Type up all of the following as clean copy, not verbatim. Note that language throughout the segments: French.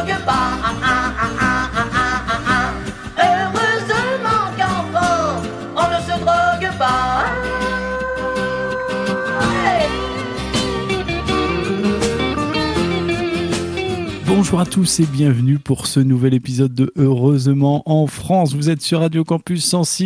drogue pas. Heureusement qu'en France, on ne se drogue pas. Bonjour à tous et bienvenue pour ce nouvel épisode de Heureusement en France. Vous êtes sur Radio Campus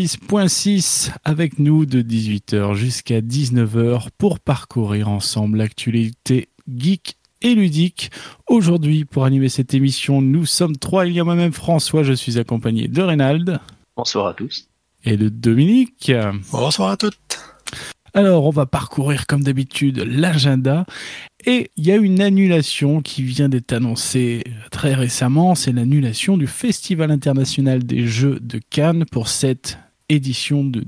106.6 avec nous de 18h jusqu'à 19h pour parcourir ensemble l'actualité geek et ludique. Aujourd'hui, pour animer cette émission, nous sommes trois. Il y a moi-même François, je suis accompagné de Reynald. Bonsoir à tous. Et de Dominique. Bonsoir à toutes. Alors, on va parcourir comme d'habitude l'agenda. Et il y a une annulation qui vient d'être annoncée très récemment. C'est l'annulation du Festival international des Jeux de Cannes pour cette édition de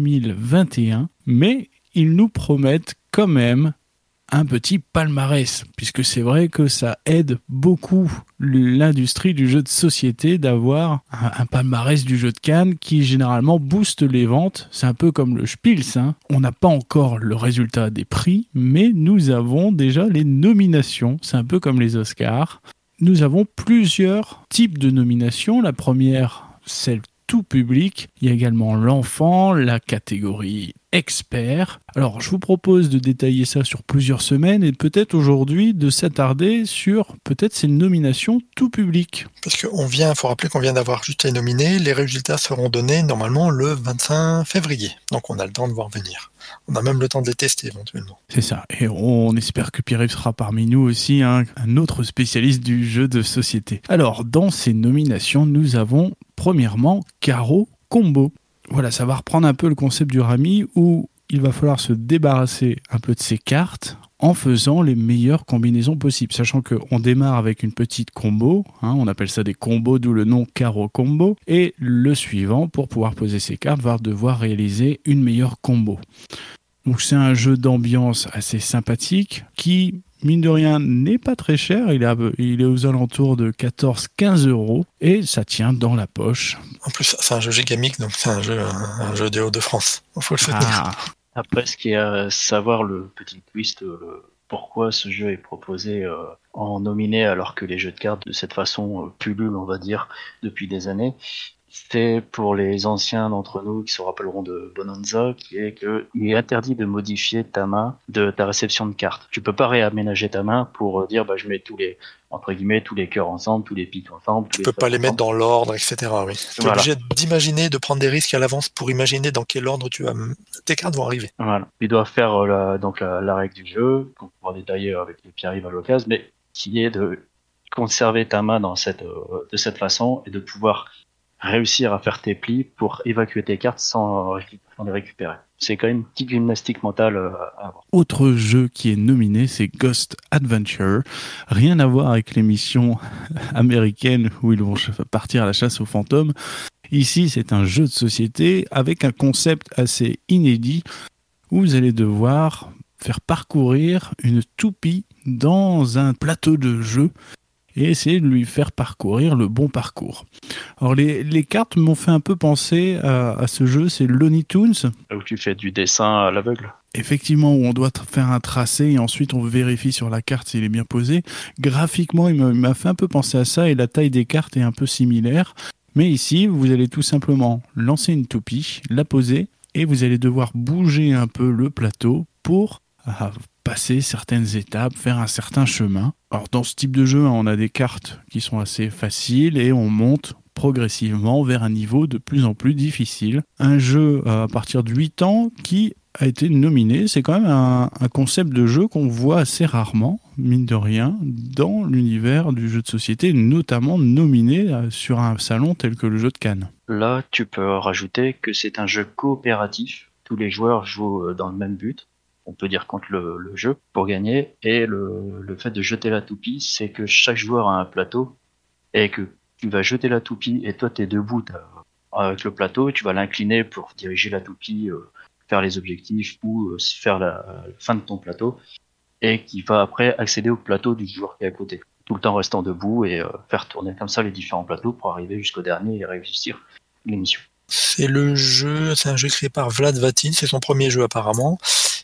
2021. Mais ils nous promettent quand même un petit palmarès, puisque c'est vrai que ça aide beaucoup l'industrie du jeu de société d'avoir un palmarès du jeu de Cannes qui généralement booste les ventes. C'est un peu comme le Spiels, hein. On n'a pas encore le résultat des prix, mais nous avons déjà les nominations. C'est un peu comme les Oscars. Nous avons plusieurs types de nominations. La première, celle tout public. Il y a également l'enfant, la catégorie expert. Alors, je vous propose de détailler ça sur plusieurs semaines et peut-être aujourd'hui de s'attarder sur peut-être ces nominations tout public. Parce faut rappeler qu'on vient d'avoir juste les nominés. Les résultats seront donnés normalement le 25 février. Donc, on a le temps de voir venir. On a même le temps de les tester éventuellement. C'est ça. Et on espère que Pierre-Yves sera parmi nous aussi, hein, un autre spécialiste du jeu de société. Alors, dans ces nominations, nous avons premièrement Caro Combo. Voilà, ça va reprendre un peu le concept du Rami où il va falloir se débarrasser un peu de ses cartes en faisant les meilleures combinaisons possibles. Sachant qu'on démarre avec une petite combo, hein, on appelle ça des combos, d'où le nom Caro Combo. Et le suivant, pour pouvoir poser ses cartes, va devoir réaliser une meilleure combo. Donc c'est un jeu d'ambiance assez sympathique qui, mine de rien, n'est pas très cher. Il est aux alentours de 14-15 € et ça tient dans la poche. En plus, c'est un jeu gigamique, donc c'est un jeu des Hauts-de-France. Il faut le soutenir. Après, ce qui est à savoir, le petit twist, pourquoi ce jeu est proposé en nominé alors que les jeux de cartes de cette façon pullulent, on va dire, depuis des années. C'est pour les anciens d'entre nous qui se rappelleront de Bonanza, qui est que il est interdit de modifier ta main de ta réception de cartes. Tu peux pas réaménager ta main pour dire je mets tous les cœurs ensemble, tous les piques ensemble. Tu peux pas les mettre dans l'ordre, etc. Oui. Tu es obligé d'imaginer, de prendre des risques à l'avance pour imaginer dans quel ordre tes cartes vont arriver. Voilà. Tu dois faire la règle du jeu, qu'on pourra détailler avec les Pierre-Yves à l'occasion, mais qui est de conserver ta main de cette façon et de pouvoir réussir à faire tes plis pour évacuer tes cartes sans les récupérer. C'est quand même une petite gymnastique mentale à avoir. Autre jeu qui est nominé, c'est Ghost Adventure. Rien à voir avec l'émission américaine où ils vont partir à la chasse aux fantômes. Ici, c'est un jeu de société avec un concept assez inédit où vous allez devoir faire parcourir une toupie dans un plateau de jeu et essayer de lui faire parcourir le bon parcours. Alors les cartes m'ont fait un peu penser à ce jeu, c'est Looney Tunes. Où tu fais du dessin à l'aveugle. Effectivement, où on doit faire un tracé et ensuite on vérifie sur la carte s'il est bien posé. Graphiquement, il m'a fait un peu penser à ça et la taille des cartes est un peu similaire. Mais ici, vous allez tout simplement lancer une toupie, la poser et vous allez devoir bouger un peu le plateau pour passer certaines étapes, faire un certain chemin. Alors dans ce type de jeu, on a des cartes qui sont assez faciles et on monte progressivement vers un niveau de plus en plus difficile. Un jeu à partir de 8 ans qui a été nominé. C'est quand même un concept de jeu qu'on voit assez rarement, mine de rien, dans l'univers du jeu de société, notamment nominé sur un salon tel que le jeu de Cannes. Là, tu peux rajouter que c'est un jeu coopératif. Tous les joueurs jouent dans le même but. On peut dire contre le jeu pour gagner. Et le fait de jeter la toupie, c'est que chaque joueur a un plateau et que tu vas jeter la toupie et toi t'es debout avec le plateau et tu vas l'incliner pour diriger la toupie, faire les objectifs ou faire la fin de ton plateau et qui va après accéder au plateau du joueur qui est à côté. Tout le temps restant debout et faire tourner comme ça les différents plateaux pour arriver jusqu'au dernier et réussir l'émission. C'est un jeu créé par Vlad Vatin, c'est son premier jeu apparemment.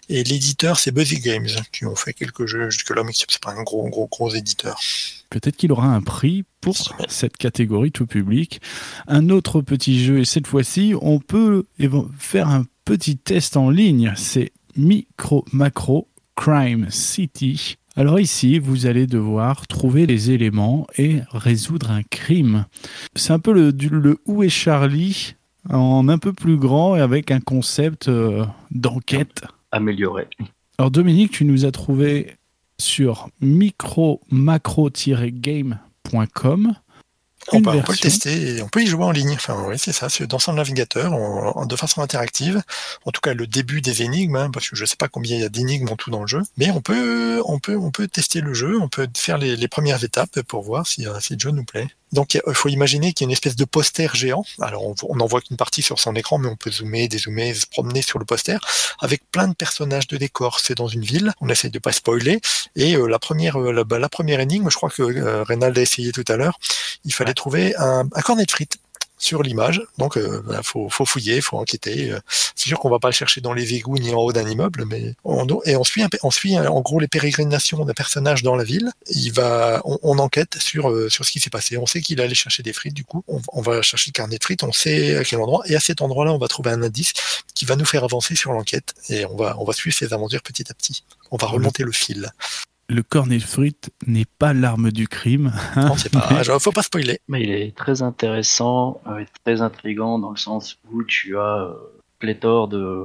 Et l'éditeur, c'est Buzzy Games, qui ont fait quelques jeux jusque-là, mais c'est pas un gros éditeur. Peut-être qu'il aura un prix pour cette catégorie tout public. Un autre petit jeu, et cette fois-ci, on peut faire un petit test en ligne. C'est Micro Macro Crime City. Alors ici, vous allez devoir trouver les éléments et résoudre un crime. C'est un peu le Où est Charlie en un peu plus grand et avec un concept d'enquête amélioré. Alors Dominique, tu nous as trouvé sur micro-macro-game.com. On peut le tester et on peut y jouer en ligne. Enfin, oui, c'est ça, c'est dans son navigateur, de façon interactive. En tout cas, le début des énigmes, parce que je ne sais pas combien il y a d'énigmes en tout dans le jeu. Mais on peut tester le jeu, on peut faire les premières étapes pour voir si le jeu nous plaît. Donc, il faut imaginer qu'il y a une espèce de poster géant. Alors, on n'en voit qu'une partie sur son écran, mais on peut zoomer, dézoomer, se promener sur le poster, avec plein de personnages de décor. C'est dans une ville. On essaie de pas spoiler. Et la première énigme, je crois que Reynald a essayé tout à l'heure. Il fallait trouver un cornet de frites sur l'image. Donc, faut fouiller, faut enquêter. C'est sûr qu'on va pas le chercher dans les égouts ni en haut d'un immeuble, mais on suit en gros les pérégrinations d'un personnage dans la ville. On enquête sur ce qui s'est passé. On sait qu'il allait chercher des frites. Du coup, on va chercher le carnet de frites. On sait à quel endroit. Et à cet endroit-là, on va trouver un indice qui va nous faire avancer sur l'enquête. Et on va suivre ses aventures petit à petit. On va remonter le fil. Le cornet de frites n'est pas l'arme du crime. Non, c'est pas. Faut pas spoiler. Mais il est très intéressant, très intriguant dans le sens où tu as pléthore de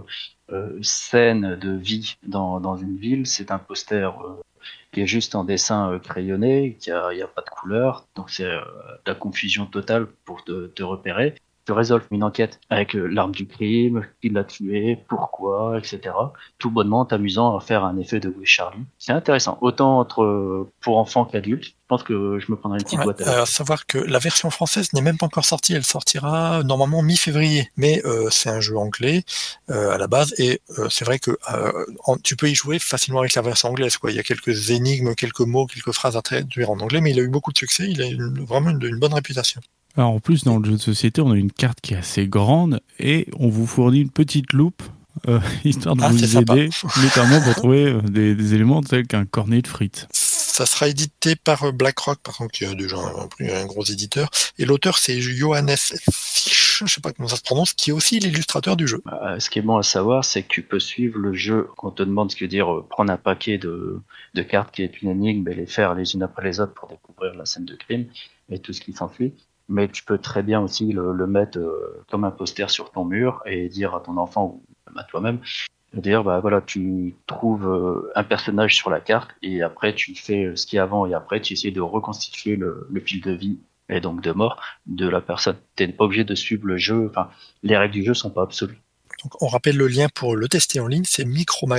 scènes de vie dans une ville. C'est un poster qui est juste en dessin crayonné, il y a pas de couleur, donc c'est la confusion totale pour te repérer. Tu résolves une enquête avec l'arme du crime, qui l'a tué, pourquoi, etc. Tout bonnement t'amusant à faire un effet de Où est Charlie. C'est intéressant, autant pour enfants qu'adultes. Je pense que je me prendrai une petite boîte à à savoir que la version française n'est même pas encore sortie, elle sortira normalement mi-février. Mais c'est un jeu anglais à la base, et c'est vrai que tu peux y jouer facilement avec la version anglaise, quoi. Il y a quelques énigmes, quelques mots, quelques phrases à traduire en anglais, mais il a eu beaucoup de succès, il a vraiment une bonne réputation. Alors en plus, dans le jeu de société, on a une carte qui est assez grande et on vous fournit une petite loupe histoire de vous aider, notamment pour trouver des éléments tels qu'un cornet de frites. Ça sera édité par BlackRock, par contre, qui est déjà un gros éditeur. Et l'auteur, c'est Johannes Fisch, je sais pas comment ça se prononce, qui est aussi l'illustrateur du jeu. Ce qui est bon à savoir, c'est que tu peux suivre le jeu. Quand on te demande ce que veut dire prendre un paquet de cartes qui est une énigme et les faire les unes après les autres pour découvrir la scène de crime et tout ce qui s'ensuit. Mais tu peux très bien aussi le mettre comme un poster sur ton mur et dire à ton enfant ou même à toi-même, dire tu trouves un personnage sur la carte et après tu fais ce qui est avant et après tu essaies de reconstituer le fil de vie et donc de mort de la personne. Tu n'es pas obligé de suivre le jeu, enfin les règles du jeu sont pas absolues. Donc on rappelle le lien pour le tester en ligne, c'est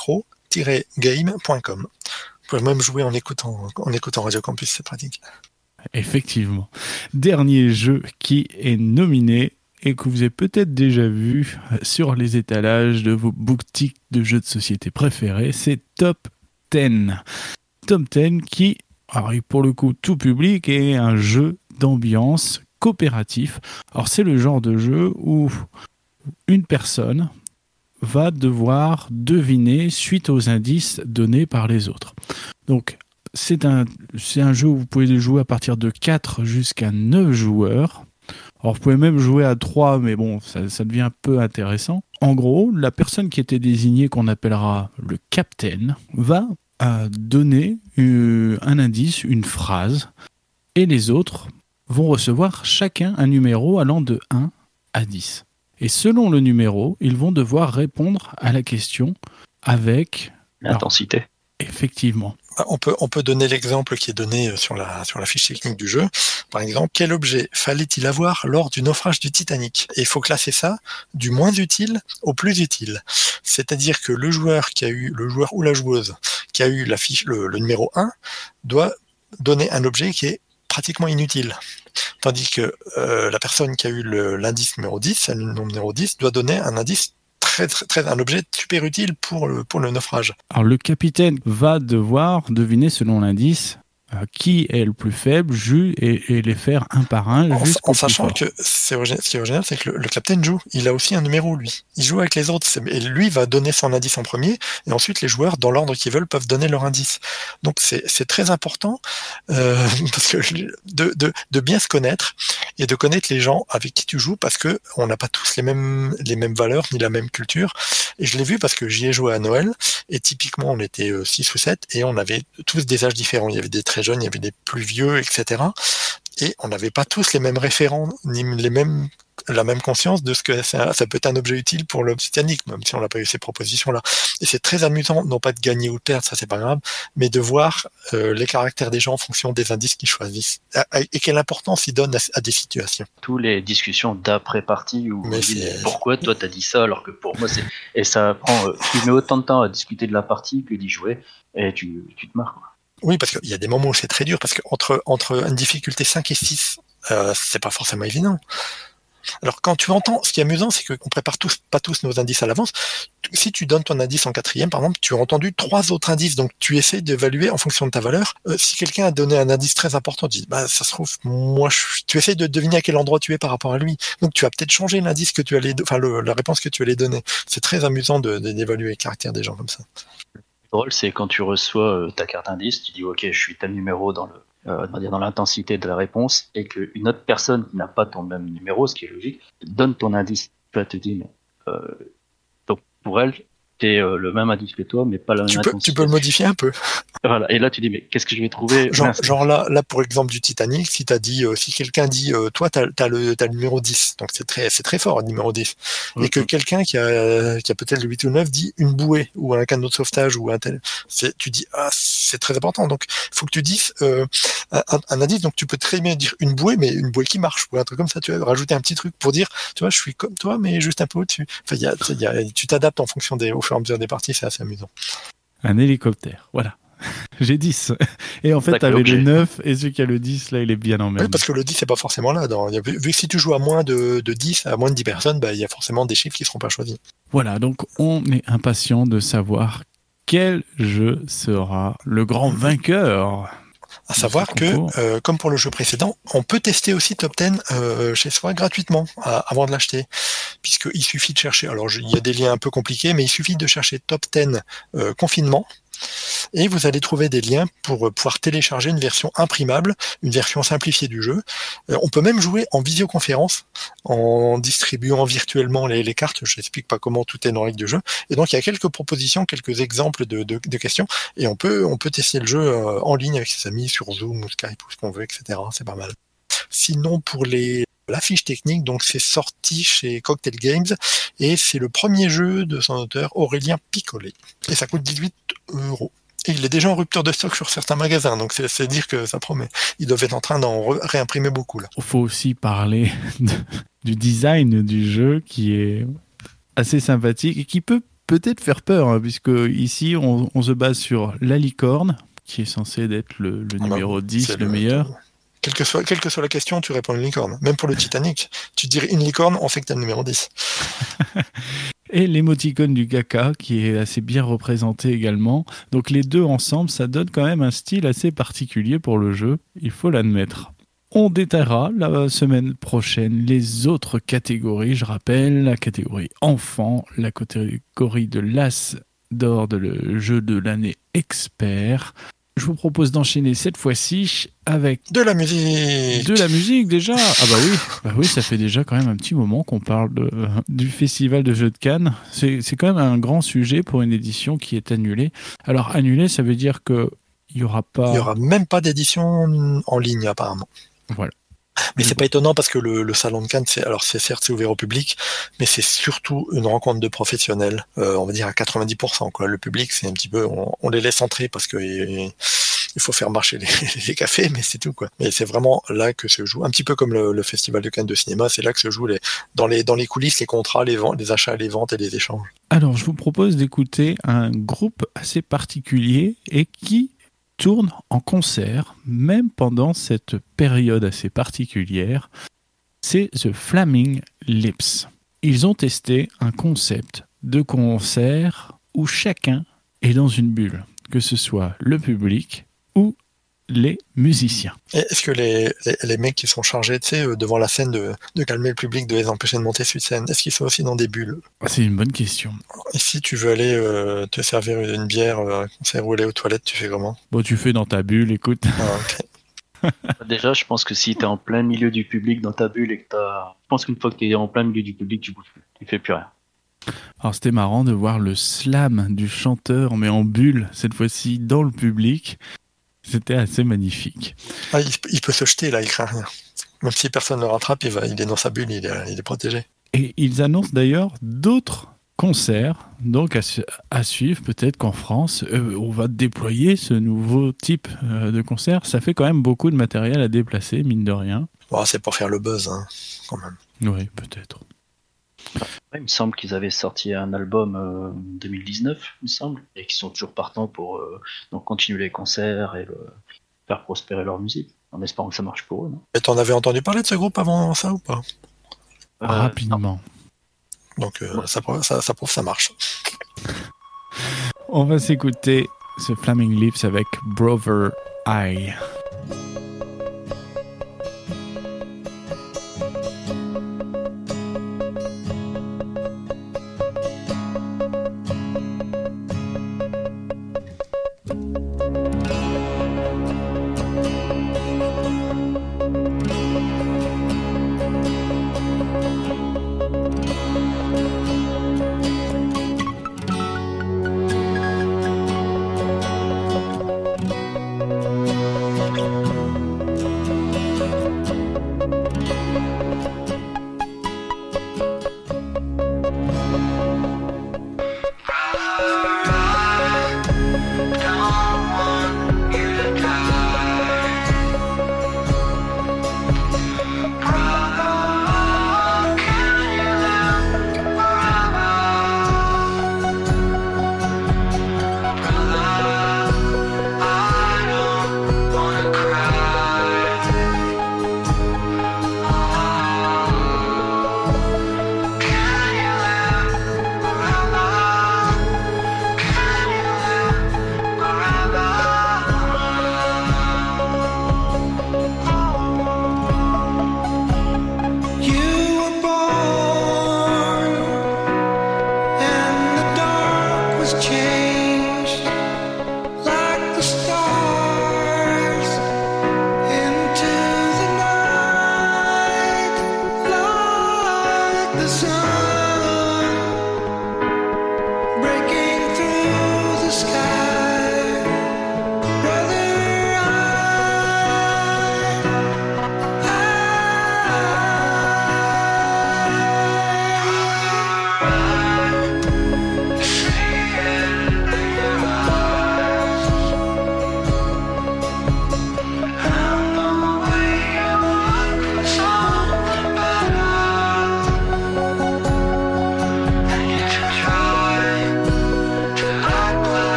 micromacro-game.com. Vous pouvez même jouer en écoutant Radio Campus, c'est pratique. Effectivement. Dernier jeu qui est nominé et que vous avez peut-être déjà vu sur les étalages de vos boutiques de jeux de société préférés, c'est Top 10. Top 10 qui, alors pour le coup tout public, est un jeu d'ambiance coopératif. Alors c'est le genre de jeu où une personne va devoir deviner suite aux indices donnés par les autres. Donc c'est un jeu où vous pouvez le jouer à partir de 4 jusqu'à 9 joueurs. Alors vous pouvez même jouer à 3, mais bon, ça devient peu intéressant. En gros, la personne qui était désignée, qu'on appellera le capitaine, va donner un indice, une phrase, et les autres vont recevoir chacun un numéro allant de 1 à 10. Et selon le numéro, ils vont devoir répondre à la question avec l'intensité. Alors, effectivement. On peut donner l'exemple qui est donné sur la fiche technique du jeu. Par exemple, quel objet fallait-il avoir lors du naufrage du Titanic? Et il faut classer ça du moins utile au plus utile. C'est-à-dire que le joueur ou la joueuse qui a eu la fiche, le numéro 1 doit donner un objet qui est pratiquement inutile. Tandis que la personne qui a eu l'indice numéro 10, le nombre numéro 10, doit donner un indice un objet super utile pour le naufrage. Alors le capitaine va devoir deviner selon l'indice qui est le plus faible et les faire un par un jusqu'au En plus sachant fort. que ce qui est original, c'est que le capitaine joue. Il a aussi un numéro, lui. Il joue avec les autres. Et lui va donner son indice en premier. Et ensuite, les joueurs, dans l'ordre qu'ils veulent, peuvent donner leur indice. Donc, c'est très important parce que de bien se connaître et de connaître les gens avec qui tu joues, parce que on n'a pas tous les mêmes valeurs ni la même culture. Et je l'ai vu parce que j'y ai joué à Noël. Et typiquement, on était 6 ou 7 et on avait tous des âges différents. Il y avait des très jeunes, il y avait des plus vieux, etc. Et on n'avait pas tous les mêmes référents, ni la même conscience de ce que ça peut être un objet utile pour le Titanic, même si on n'a pas eu ces propositions-là. Et c'est très amusant, non pas de gagner ou de perdre, ça c'est pas grave, mais de voir les caractères des gens en fonction des indices qu'ils choisissent. Et quelle importance ils donnent à des situations. Tous les discussions d'après-partie où Mais on dit pourquoi toi t'as dit ça alors que pour moi c'est... Et ça prend... tu mets autant de temps à discuter de la partie que d'y jouer et tu te marres, quoi. Oui, parce qu'il y a des moments où c'est très dur, parce que entre une difficulté 5 et 6, c'est pas forcément évident. Alors quand tu entends, ce qui est amusant, c'est qu'on prépare pas tous nos indices à l'avance. Si tu donnes ton indice en 4e, par exemple, tu as entendu 3 autres indices, donc tu essaies d'évaluer en fonction de ta valeur. Si quelqu'un a donné un indice très important, tu dis, bah ça se trouve, tu essaies de deviner à quel endroit tu es par rapport à lui. Donc tu vas peut-être changer l'indice que tu allais, la réponse que tu allais donner. C'est très amusant d'évaluer le caractère des gens comme ça. Drôle, c'est quand tu reçois ta carte indice, tu dis ok, je suis tel numéro dans l'intensité de la réponse, et qu'une autre personne qui n'a pas ton même numéro, ce qui est logique, donne ton indice. Tu vas te dire, donc pour elle, t'es le même indice que toi, mais pas la même intensité. Tu peux le modifier un peu. Voilà. Et là, tu dis, mais qu'est-ce que je vais trouver? Genre là, pour exemple du Titanic, si t'as dit, si quelqu'un dit, toi, t'as le numéro 10, donc c'est très fort, le numéro 10. Et que quelqu'un qui a peut-être le 8 ou 9 dit une bouée, ou un canot de sauvetage, ou un tel, tu dis, c'est très important. Donc, faut que tu dises, un indice, donc tu peux très bien dire une bouée, mais une bouée qui marche, ou un truc comme ça, tu vas rajouter un petit truc pour dire, tu vois, je suis comme toi, mais juste un peu au-dessus. Enfin, tu t'adaptes en fonction au fur et à mesure des parties, c'est assez amusant. Un hélicoptère, voilà. J'ai 10. Et en fait, t'avais le 9, et celui qui a le 10, là, il est bien emmerdé. Oui, parce que le 10, c'est pas forcément là. Vu que si tu joues à moins de 10, à moins de 10 personnes, il y a forcément des chiffres qui seront pas choisis. Voilà, donc on est impatient de savoir quel jeu sera le grand vainqueur. À savoir que, comme pour le jeu précédent, on peut tester aussi Top 10 chez soi gratuitement avant de l'acheter. Puisqu'il suffit de chercher, alors il y a des liens un peu compliqués, mais il suffit de chercher Top 10 confinement. Et vous allez trouver des liens pour pouvoir télécharger une version imprimable, une version simplifiée du jeu. On peut même jouer en visioconférence, en distribuant virtuellement les cartes. Je n'explique pas comment, tout est dans la règle du jeu. Et donc, il y a quelques propositions, quelques exemples de questions. Et on peut tester le jeu en ligne avec ses amis sur Zoom ou Skype ou ce qu'on veut, etc. C'est pas mal. Sinon, pour la fiche technique, donc c'est sorti chez Cocktail Games et c'est le premier jeu de son auteur Aurélien Picollet. Et ça coûte 18 €. Et il est déjà en rupture de stock sur certains magasins, donc c'est dire que ça promet. Ils doivent être en train d'en réimprimer beaucoup là. Il faut aussi parler du design du jeu qui est assez sympathique et qui peut peut-être faire peur, hein, puisque ici on se base sur la licorne, qui est censé être le numéro 10, le meilleur. Quelle que soit la question, tu réponds une licorne. Même pour le Titanic, tu dirais une licorne, on sait que tu as le numéro 10. Et l'émoticône du caca, qui est assez bien représenté également. Donc les deux ensemble, ça donne quand même un style assez particulier pour le jeu, il faut l'admettre. On détaillera la semaine prochaine les autres catégories. Je rappelle, la catégorie enfant, la catégorie de l'As d'or de le jeu de l'année expert. Je vous propose d'enchaîner cette fois-ci avec... De la musique. De la musique déjà. Ah bah oui, ça fait déjà quand même un petit moment qu'on parle du festival de jeux de Cannes. C'est quand même un grand sujet pour une édition qui est annulée. Alors annulée, ça veut dire que il y aura pas... Il y aura même pas d'édition en ligne apparemment. Voilà. Mais c'est pas étonnant parce que le salon de Cannes, c'est ouvert au public, mais c'est surtout une rencontre de professionnels, on va dire à 90%, quoi. Le public, c'est un petit peu, on les laisse entrer parce que il faut faire marcher les cafés, mais c'est tout, quoi. Mais c'est vraiment là que se joue, un petit peu comme le festival de Cannes de cinéma, c'est là que se joue dans les coulisses, les contrats, les achats, les ventes et les échanges. Alors, je vous propose d'écouter un groupe assez particulier et qui tourne en concert, même pendant cette période assez particulière, c'est The Flaming Lips. Ils ont testé un concept de concert où chacun est dans une bulle, que ce soit le public ou les musiciens. Et est-ce que les mecs qui sont chargés, tu sais, devant la scène de calmer le public, de les empêcher de monter sur scène, est-ce qu'ils sont aussi dans des bulles? C'est une bonne question. Et si tu veux aller te servir une bière à un concert ou aller aux toilettes, tu fais comment? Bon, tu fais dans ta bulle, écoute. Ah, ok. Déjà, je pense que si t'es en plein milieu du public dans ta bulle et que je pense qu'une fois que t'es en plein milieu du public, tu bouges plus. Tu fais plus rien. Alors c'était marrant de voir le slam du chanteur, mais en bulle, cette fois-ci dans le public. C'était assez magnifique. Ah, il peut se jeter là, il craint rien. Même si personne ne le rattrape, il est dans sa bulle, il est protégé. Et ils annoncent d'ailleurs d'autres concerts, donc à suivre. Peut-être qu'en France, on va déployer ce nouveau type de concert. Ça fait quand même beaucoup de matériel à déplacer, mine de rien. Bon, c'est pour faire le buzz, hein, quand même. Oui, peut-être. Il me semble qu'ils avaient sorti un album en 2019, il me semble, et qu'ils sont toujours partants pour donc continuer les concerts et faire prospérer leur musique, en espérant que ça marche pour eux. Non Et t'en avais entendu parler de ce groupe avant ça ou pas? Rapidement. Non. Donc ça prouve que ça marche. On va s'écouter ce Flaming Lips avec Brother Eye.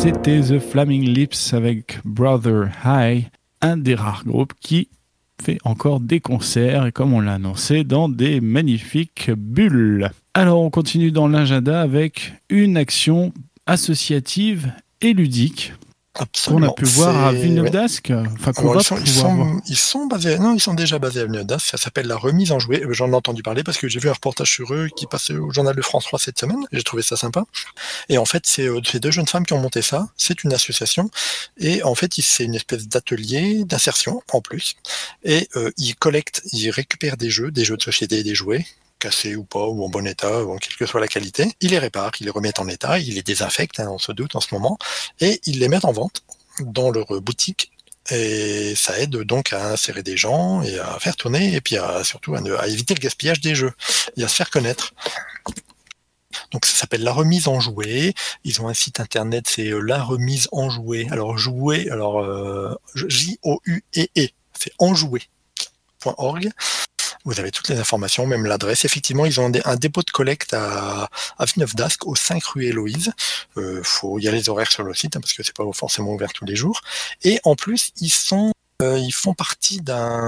c'était The Flaming Lips avec Brother High, un des rares groupes qui fait encore des concerts et comme on l'a annoncé, dans des magnifiques bulles. Alors on continue dans l'agenda avec une action associative et ludique. Absolument. Qu'on a pu voir à Villeneuve-d'Ascq. Enfin, ils sont déjà basés à Villeneuve-d'Ascq. Ça s'appelle la remise en jouet. J'en ai entendu parler parce que j'ai vu un reportage sur eux qui passait au journal de France 3 cette semaine. J'ai trouvé ça sympa. Et en fait, c'est deux jeunes femmes qui ont monté ça. C'est une association. Et en fait, c'est une espèce d'atelier d'insertion en plus. Et ils récupèrent des jeux de société et des jouets, cassés ou pas, ou en bon état, ou quelle que soit la qualité. Ils les réparent, ils les remettent en état, ils les désinfectent, on se doute en ce moment, et ils les mettent en vente dans leur boutique. Et ça aide donc à insérer des gens et à faire tourner, et puis surtout à éviter le gaspillage des jeux et à se faire connaître. Donc ça s'appelle La Remise en Jouet. Ils ont un site internet, c'est La Remise en Jouet. Alors jouet, J-O-U-E-E, c'est enjouet.org. Vous avez toutes les informations, même l'adresse. Effectivement, ils ont un dépôt de collecte à Villeneuve-d'Ascq, au 5 rue Héloïse. Il y a les horaires sur le site, parce que c'est pas forcément ouvert tous les jours. Et en plus, ils font partie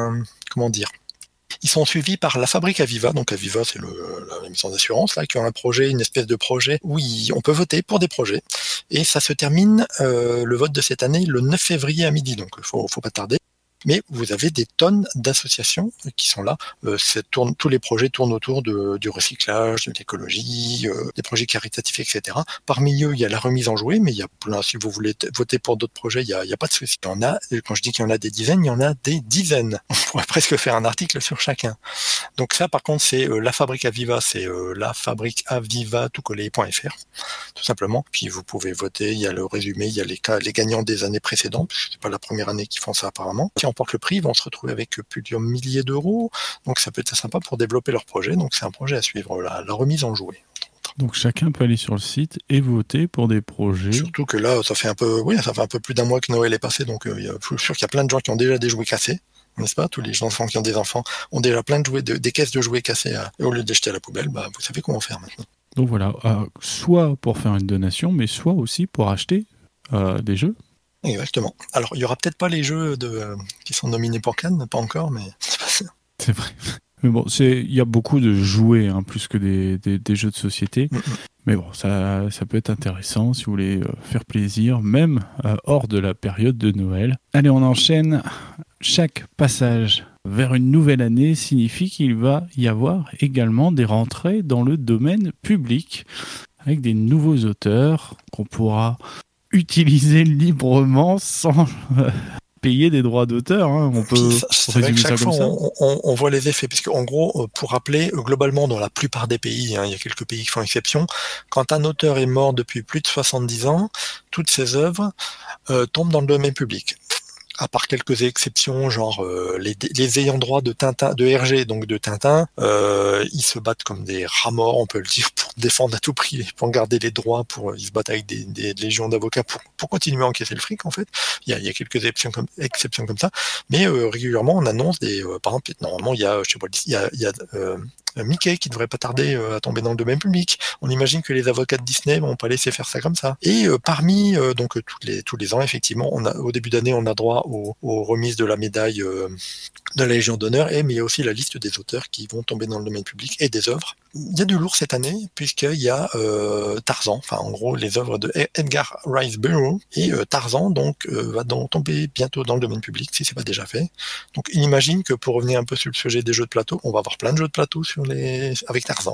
ils sont suivis par la Fabrique Aviva. Donc Aviva, c'est la maison d'assurance là, qui ont une espèce de projet où on peut voter pour des projets. Et ça se termine, le vote de cette année, le 9 février à midi. Donc faut pas tarder. Mais vous avez des tonnes d'associations qui sont là. Tous les projets tournent autour du recyclage, de l'écologie, des projets caritatifs, etc. Parmi eux, il y a la remise en jouet, mais il y a plein. Si vous voulez voter pour d'autres projets, il y a pas de souci. Quand je dis qu'il y en a des dizaines, il y en a des dizaines. On pourrait presque faire un article sur chacun. Donc ça, par contre, c'est la Fabrique Aviva, c'est la Fabrique Aviva toutcollé.fr, tout simplement. Puis vous pouvez voter. Il y a le résumé, il y a les gagnants des années précédentes, parce que c'est pas la première année qu'ils font ça apparemment. Remportent le prix, ils vont se retrouver avec plusieurs milliers d'euros, donc ça peut être sympa pour développer leur projet. Donc c'est un projet à suivre, la remise en jouet. Donc chacun peut aller sur le site et voter pour des projets. Surtout que là, ça fait un peu plus d'un mois que Noël est passé, donc je suis sûr qu'il y a plein de gens qui ont déjà des jouets cassés, n'est-ce pas? Tous les enfants qui ont des enfants ont déjà plein de jouets, des caisses de jouets cassés, et au lieu de les jeter à la poubelle, vous savez comment faire maintenant. Donc voilà, soit pour faire une donation, mais soit aussi pour acheter des jeux. Exactement. Alors, il y aura peut-être pas les jeux qui sont nominés pour Cannes, pas encore, mais c'est pas sûr. C'est vrai. Mais bon, il y a beaucoup de jouets, plus que des jeux de société. Mm-hmm. Mais bon, ça peut être intéressant si vous voulez faire plaisir, même hors de la période de Noël. Allez, on enchaîne. Chaque passage vers une nouvelle année signifie qu'il va y avoir également des rentrées dans le domaine public, avec des nouveaux auteurs qu'on pourra utiliser librement sans payer des droits d'auteur. On peut résumer ça comme ça. On voit les effets, puisque en gros, pour rappeler, globalement, dans la plupart des pays, il y a quelques pays qui font exception, quand un auteur est mort depuis plus de 70 ans, toutes ses œuvres tombent dans le domaine public. À part quelques exceptions, genre les ayants droit de Tintin, de Hergé, donc de Tintin, ils se battent comme des rats morts, on peut le dire, pour défendre à tout prix, pour garder les droits, ils se battent avec des légions d'avocats pour continuer à encaisser le fric, en fait. Il y a quelques exceptions comme ça, mais régulièrement on annonce par exemple, normalement il y a, je sais pas, il y a Mickey qui devrait pas tarder à tomber dans le domaine public. On imagine que les avocats de Disney vont pas laisser faire ça comme ça. Et parmi donc tous les ans, effectivement, au début d'année, on a droit aux remises de la médaille de la Légion d'honneur, mais il y a aussi la liste des auteurs qui vont tomber dans le domaine public et des œuvres. Il y a du lourd cette année, puisqu'il y a Tarzan, enfin en gros les œuvres de Edgar Rice Burroughs, et Tarzan donc va tomber bientôt dans le domaine public, si c'est pas déjà fait. Donc il imagine que pour revenir un peu sur le sujet des jeux de plateau, on va avoir plein de jeux de plateau avec Tarzan.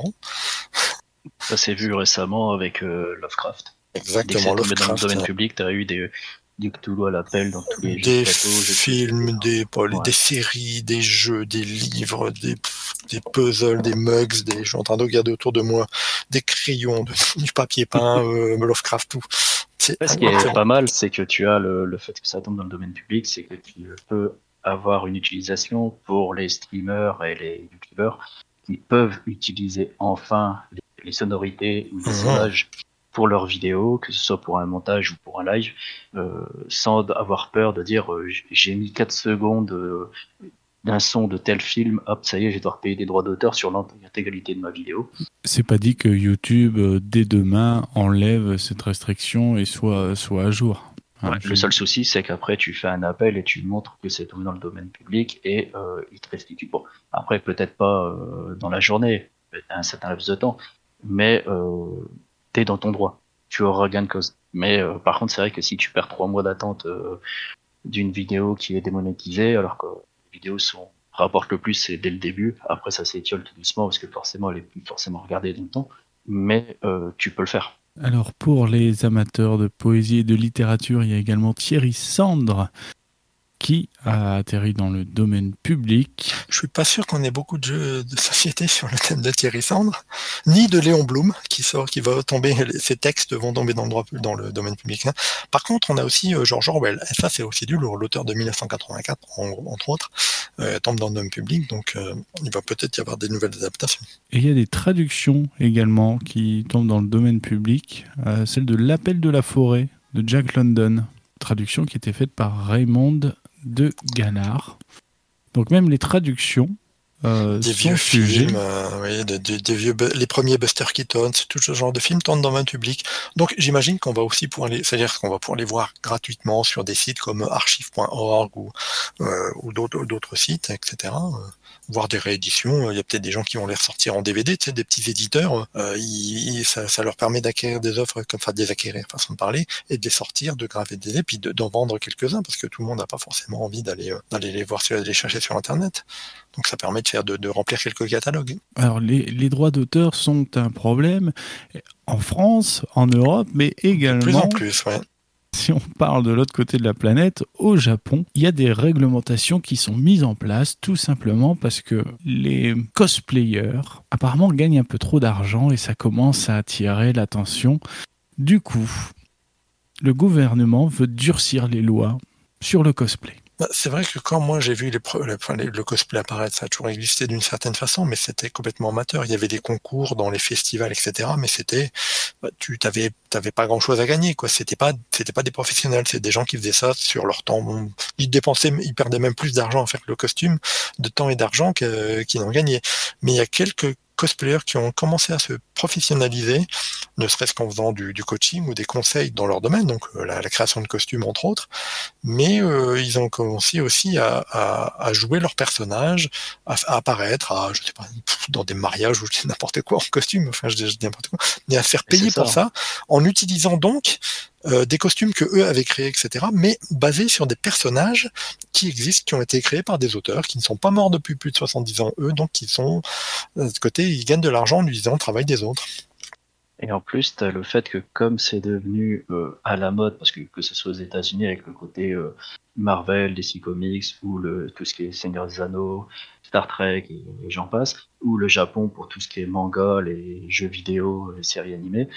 Ça s'est vu récemment avec Lovecraft. Exactement, Lovecraft. Dans le domaine public, tu as eu du Cthulhu à l'appel dans tous les des jeux de plateau, films, des séries, des jeux, des livres, des puzzles, des mugs, je suis en train de regarder autour de moi, des crayons, du papier peint, Lovecraft, tout. Ce qui est pas mal, c'est que tu as le fait que ça tombe dans le domaine public, c'est que tu peux avoir une utilisation pour les streamers et les youtubeurs qui peuvent utiliser enfin les sonorités ou les images pour leurs vidéos, que ce soit pour un montage ou pour un live, sans avoir peur de dire j'ai mis 4 secondes d'un son de tel film, hop, ça y est, je vais devoir payer des droits d'auteur sur l'intégralité de ma vidéo. C'est pas dit que YouTube, dès demain, enlève cette restriction et soit à jour. Ouais, le seul souci, c'est qu'après, tu fais un appel et tu montres que c'est tombé dans le domaine public et il te restitue. Bon, après, peut-être pas dans la journée, un certain laps de temps, mais t'es dans ton droit. Tu auras gain de cause. Mais par contre, c'est vrai que si tu perds 3 mois d'attente d'une vidéo qui est démonétisée, alors que les vidéos rapportent le plus, c'est dès le début. Après, ça s'étiole tout doucement parce que forcément, elle est plus forcément regardée dans le temps. Mais tu peux le faire. Alors, pour les amateurs de poésie et de littérature, il y a également Thierry Sandre qui a atterri dans le domaine public. Je suis pas sûr qu'on ait beaucoup de jeux de société sur le thème de Thierry Sandre, ni de Léon Blum qui va tomber, ses textes vont tomber dans le domaine public. Par contre, on a aussi George Orwell, et ça c'est aussi l'auteur de 1984, entre autres, tombe dans le domaine public, donc il va peut-être y avoir des nouvelles adaptations. Et il y a des traductions également qui tombent dans le domaine public, celle de L'Appel de la forêt de Jack London, traduction qui était faite par Raymond de Ganard. Donc même les traductions des vieux films, oui, des vieux, les premiers Buster Keaton, tout ce genre de films tournent dans le public. Donc j'imagine qu'on va aussi pouvoir c'est-à-dire qu'on va pouvoir les voir gratuitement sur des sites comme archive.org ou d'autres sites, etc. Voir des rééditions, il y a peut-être des gens qui vont les ressortir en DVD, tu sais, des petits éditeurs, ça leur permet d'acquérir des offres, d'acquérir, façon de parler, et de les sortir, de graver des puis d'en vendre quelques-uns, parce que tout le monde n'a pas forcément envie d'aller les voir, les chercher sur Internet. Donc ça permet de remplir quelques catalogues. Alors les droits d'auteur sont un problème en France, en Europe, mais également... De plus en plus, ouais. Si on parle de l'autre côté de la planète, au Japon, il y a des réglementations qui sont mises en place tout simplement parce que les cosplayers apparemment gagnent un peu trop d'argent et ça commence à attirer l'attention. Du coup, le gouvernement veut durcir les lois sur le cosplay. C'est vrai que quand moi j'ai vu le cosplay apparaître, ça a toujours existé d'une certaine façon, mais c'était complètement amateur. Il y avait des concours dans les festivals, etc. Mais tu t'avais pas grand chose à gagner, quoi. C'était pas des professionnels, c'est des gens qui faisaient ça sur leur temps. Bon, ils perdaient même plus d'argent à faire le costume, de temps et d'argent qu'ils n'en gagnaient. Mais il y a quelques cosplayers qui ont commencé à se professionnaliser, ne serait-ce qu'en faisant du coaching ou des conseils dans leur domaine, donc la création de costumes entre autres, mais ils ont commencé aussi à jouer leur personnage, à apparaître, je sais pas, dans des mariages ou je dis n'importe quoi en costume, enfin je dis n'importe quoi, mais à se faire payer pour ça, en utilisant donc des costumes que eux avaient créés, etc., mais basés sur des personnages qui existent, qui ont été créés par des auteurs, qui ne sont pas morts depuis plus de 70 ans, eux, donc qui sont, de ce côté, ils gagnent de l'argent en utilisant le travail des autres. Et en plus, tu as le fait que comme c'est devenu à la mode, parce que ce soit aux États-Unis avec le côté Marvel, DC Comics, ou tout ce qui est Seigneur des Anneaux, Star Trek, et j'en passe, ou le Japon pour tout ce qui est manga, les jeux vidéo, les séries animées,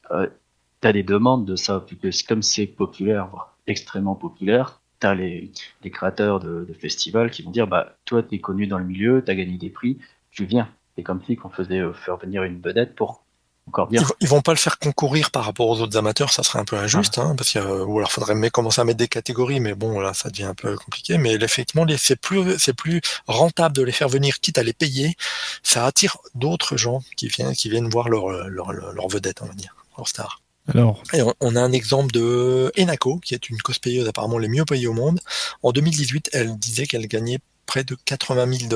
t'as des demandes de ça, puis que comme c'est populaire, voire extrêmement populaire, t'as les créateurs de festivals qui vont dire, bah, toi, t'es connu dans le milieu, t'as gagné des prix, tu viens. C'est comme si qu'on faisait faire venir une vedette pour encore bien. Ils vont pas le faire concourir par rapport aux autres amateurs, ça serait un peu injuste, parce qu'il ou alors faudrait commencer à mettre des catégories, mais bon, là, ça devient un peu compliqué, mais effectivement, c'est plus rentable de les faire venir, quitte à les payer, ça attire d'autres gens qui viennent voir leur vedette, on va dire, leur star. Alors. Et on a un exemple de Enako, qui est une cosplayeuse apparemment les mieux payées au monde. En 2018, elle disait qu'elle gagnait près de $90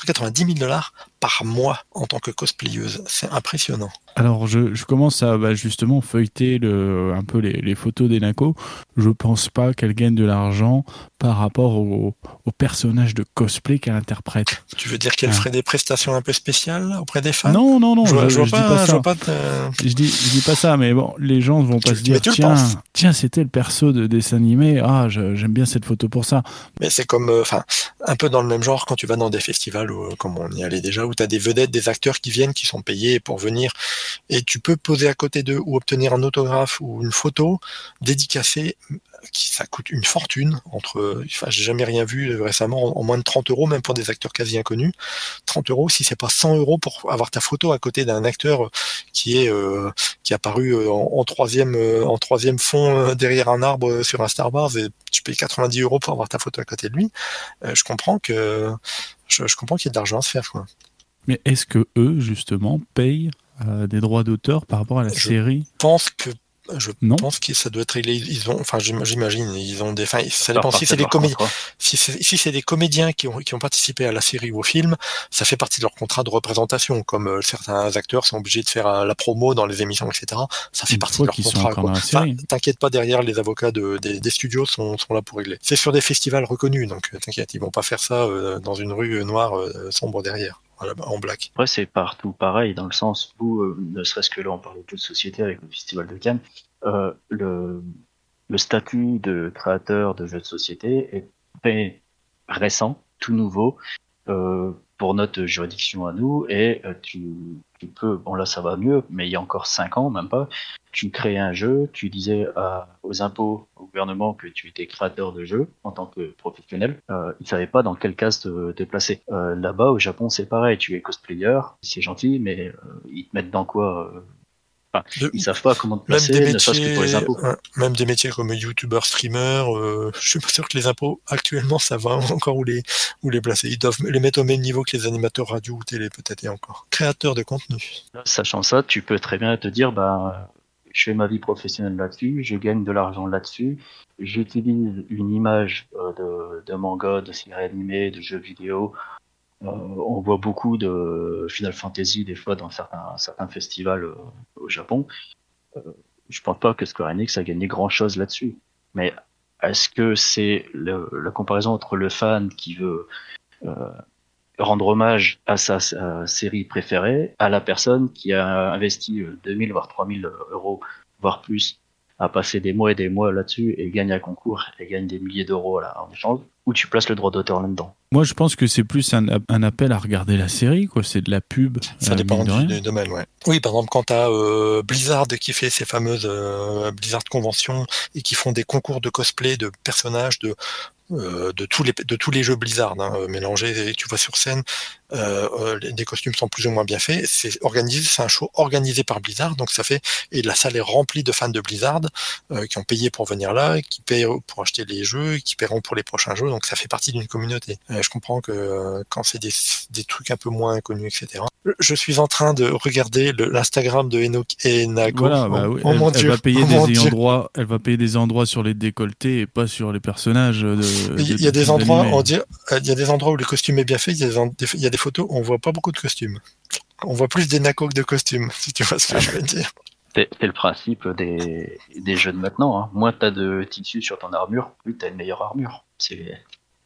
000 par mois en tant que cosplayeuse. C'est impressionnant. Alors, je commence à justement feuilleter un peu les photos d'Enako. Je pense pas qu'elle gagne de l'argent par rapport au personnage de cosplay qu'elle interprète. Tu veux dire qu'elle ferait des prestations un peu spéciales auprès des fans? Non, je dis pas ça. Je dis pas ça, mais bon, les gens vont pas se dire tiens, c'était le perso de dessin animé, j'aime bien cette photo pour ça. Mais c'est comme, un peu dans le même genre quand tu vas dans des festivals, comme on y allait déjà, où tu as des vedettes, des acteurs qui viennent, qui sont payés pour venir, et tu peux poser à côté d'eux ou obtenir un autographe ou une photo dédicacée, ça coûte une fortune, j'ai jamais rien vu récemment, en moins de 30 €, même pour des acteurs quasi inconnus. 30 €, si c'est pas 100 € pour avoir ta photo à côté d'un acteur qui est apparu en troisième fond derrière un arbre sur un Star Wars, et tu payes 90 € pour avoir ta photo à côté de lui. Je comprends que Je comprends qu'il y ait de l'argent à se faire, quoi. Mais est-ce que eux, justement, payent des droits d'auteur par rapport à la série ? Je Non. pense que ça doit être réglé. Ils ont, enfin, j'imagine, ils ont des. Enfin, ça Faire dépend si partie c'est de des leur comédiens. contrat. Si c'est des comédiens qui ont participé à la série ou au film, ça fait partie de leur contrat de représentation. Comme certains acteurs sont obligés de faire la promo dans les émissions, etc. Ça fait Une partie fois de leur qu'ils sont contrat. encore Quoi. dans la série. T'inquiète pas, derrière les avocats des studios sont là pour régler. C'est sur des festivals reconnus, donc t'inquiète, ils vont pas faire ça dans une rue noire sombre derrière. Voilà, en black. Après, c'est partout pareil, dans le sens où, ne serait-ce que là, on parle de jeux de société avec le Festival de Cannes, le statut de créateur de jeux de société est très récent, tout nouveau, pour notre juridiction à nous, et tu peux, bon là ça va mieux, mais il y a encore 5 ans, même pas, tu créais un jeu, tu disais aux impôts, au gouvernement que tu étais créateur de jeu en tant que professionnel, ils savaient pas dans quelle case te placer. Là-bas au Japon c'est pareil, tu es cosplayer, c'est gentil, mais ils te mettent dans quoi ils savent pas comment te placer, ne serait-ce que pour les impôts. Même des métiers comme youtubeur, streamer, je suis pas sûr que les impôts actuellement ça va encore où les placer. Ils doivent les mettre au même niveau que les animateurs radio ou télé peut-être et encore. Créateurs de contenu. Sachant ça, tu peux très bien te dire, je fais ma vie professionnelle là-dessus, je gagne de l'argent là-dessus, j'utilise une image de manga, de séries animées, de jeux vidéo. On voit beaucoup de Final Fantasy des fois dans certains festivals au Japon. Je pense pas que Square Enix a gagné grand-chose là-dessus. Mais est-ce que c'est la comparaison entre le fan qui veut rendre hommage à sa série préférée à la personne qui a investi 2000 voire 3000 euros, voire plus, à passer des mois et des mois là-dessus et gagne un concours et gagne des milliers d'euros en échange, où tu places le droit d'auteur là-dedans? Moi, je pense que c'est plus un appel à regarder la série, quoi. C'est de la pub. Ça dépend du domaine, ouais. Oui, par exemple, quand t'as Blizzard qui fait ces fameuses Blizzard Conventions et qui font des concours de cosplay de personnages de tous les jeux Blizzard mélangés, et tu vois sur scène des costumes sont plus ou moins bien faits, c'est un show organisé par Blizzard, donc ça fait, et la salle est remplie de fans de Blizzard qui ont payé pour venir là, qui payent pour acheter les jeux, qui paieront pour les prochains jeux, donc ça fait partie d'une communauté. Je comprends que quand c'est des trucs un peu moins connus, etc. Je suis en train de regarder l'Instagram de Enoch et Nago. Voilà, oui. Elle va payer elle va payer des endroits sur les décolletés et pas sur les personnages. Il y a des endroits, il y a des endroits où le costume est bien fait. Il y a des photos où on voit pas beaucoup de costumes. On voit plus des Nako que de costumes, si tu vois ce que je veux dire. C'est le principe des jeux de maintenant. Hein. Moins t'as de tissu sur ton armure, plus t'as une meilleure armure. C'est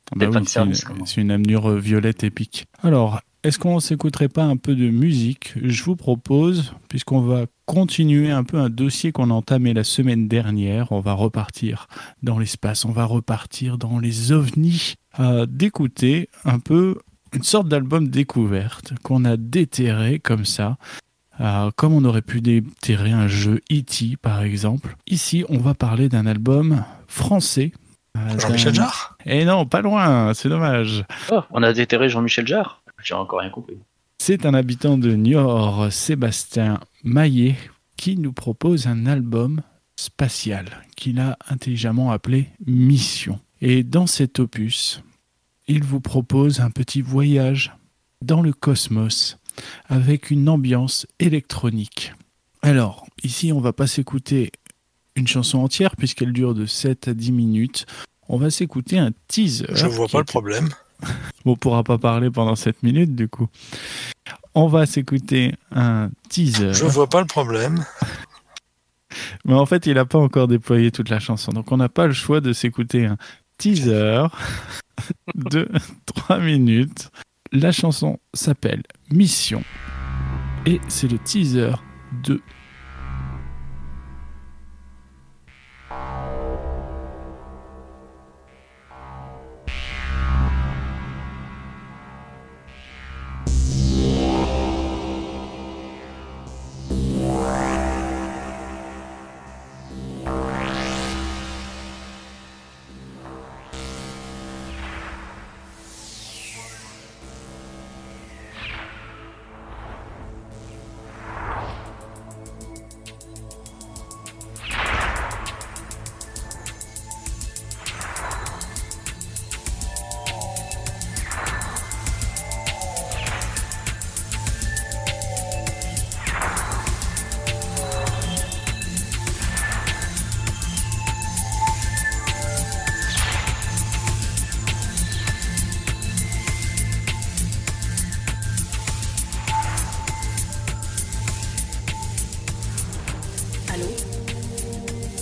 une armure violette épique. Alors, est-ce qu'on s'écouterait pas un peu de musique ? Je vous propose, puisqu'on va continuer un peu un dossier qu'on a entamé la semaine dernière, on va repartir dans l'espace, on va repartir dans les ovnis, d'écouter un peu une sorte d'album découverte qu'on a déterré comme ça, comme on aurait pu déterrer un jeu E.T. par exemple. Ici, on va parler d'un album français. Jean-Michel Jarre ? Eh non, pas loin, c'est dommage. Oh, on a déterré Jean-Michel Jarre ? J'ai encore rien compris. C'est un habitant de Niort, Sébastien Maillet, qui nous propose un album spatial qu'il a intelligemment appelé Mission. Et dans cet opus, il vous propose un petit voyage dans le cosmos avec une ambiance électronique. Alors, ici, on va pas s'écouter une chanson entière puisqu'elle dure de 7 à 10 minutes. On va s'écouter un teaser. Je vois pas le problème. On pourra pas parler pendant 7 minutes du coup. On va s'écouter un teaser. Je vois pas le problème. Mais en fait, il n'a pas encore déployé toute la chanson. Donc on n'a pas le choix de s'écouter un teaser de 3 minutes. La chanson s'appelle Mission. Et c'est le teaser de...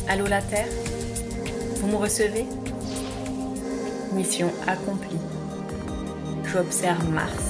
Allô la Terre? Vous me recevez? Mission accomplie. J'observe Mars.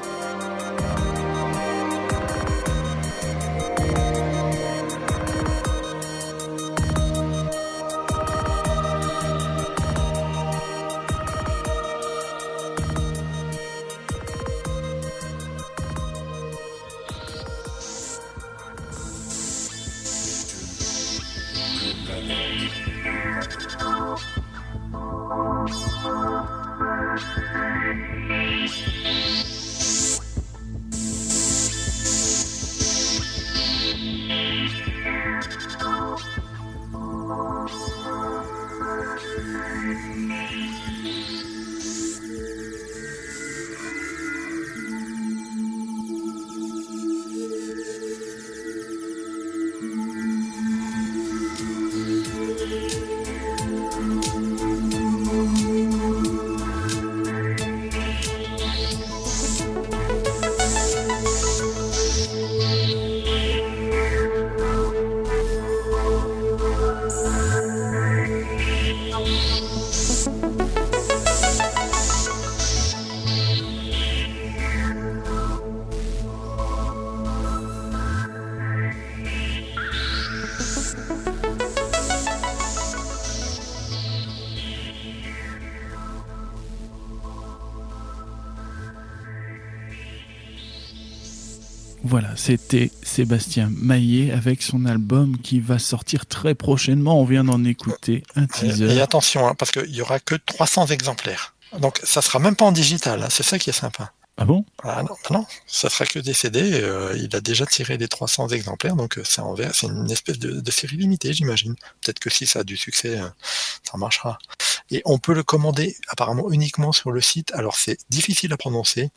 Voilà, c'était Sébastien Maillet avec son album qui va sortir très prochainement. On vient d'en écouter un teaser. Et attention, parce qu'il n'y aura que 300 exemplaires. Donc ça sera même pas en digital, hein, c'est ça qui est sympa. Ah bon? Ah non, ça sera que des CD. Il a déjà tiré les 300 exemplaires, donc c'est une espèce de série limitée, j'imagine. Peut-être que si ça a du succès, ça marchera. Et on peut le commander apparemment uniquement sur le site. Alors c'est difficile à prononcer.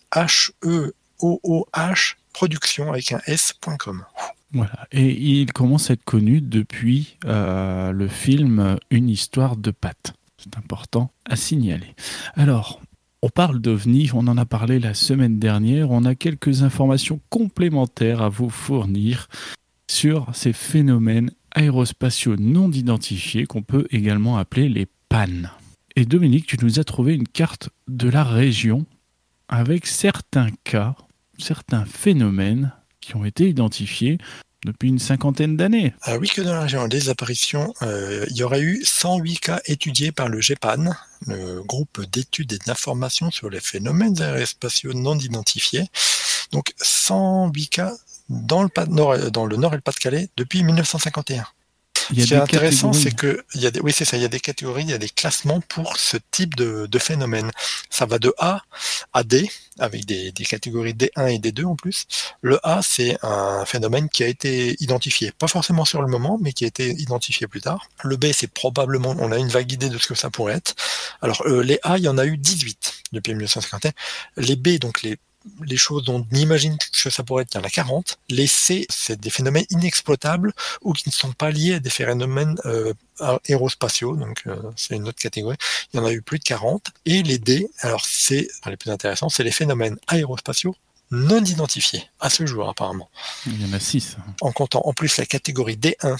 HEOOH production avec un s.com. Voilà, et il commence à être connu depuis le film Une histoire de pâtes. C'est important à signaler. Alors, on parle d'OVNI, on en a parlé la semaine dernière, on a quelques informations complémentaires à vous fournir sur ces phénomènes aérospatiaux non identifiés qu'on peut également appeler les PAN. Et Dominique, tu nous as trouvé une carte de la région avec certains cas, certains phénomènes qui ont été identifiés depuis une cinquantaine d'années. Ah oui, que dans la région des apparitions, il y aurait eu 108 cas étudiés par le GEPAN, le groupe d'études et d'informations sur les phénomènes aérospatiaux non identifiés. Donc 108 cas dans le Nord et le Pas-de-Calais depuis 1951. Ce qui est intéressant, c'est que il y a des catégories, il y a des classements pour ce type de phénomène. Ça va de A à D, avec des catégories D1 et D2 en plus. Le A, c'est un phénomène qui a été identifié, pas forcément sur le moment, mais qui a été identifié plus tard. Le B, c'est probablement, on a une vague idée de ce que ça pourrait être. Alors, les A, il y en a eu 18 depuis 1951. Les B, donc les choses dont on imagine que ça pourrait être, il y en a 40. Les C, c'est des phénomènes inexploitables ou qui ne sont pas liés à des phénomènes aérospatiaux, donc c'est une autre catégorie. Il y en a eu plus de 40. Et les D, alors les plus intéressants, c'est les phénomènes aérospatiaux non identifiés, à ce jour apparemment. Il y en a 6. En comptant en plus la catégorie D1,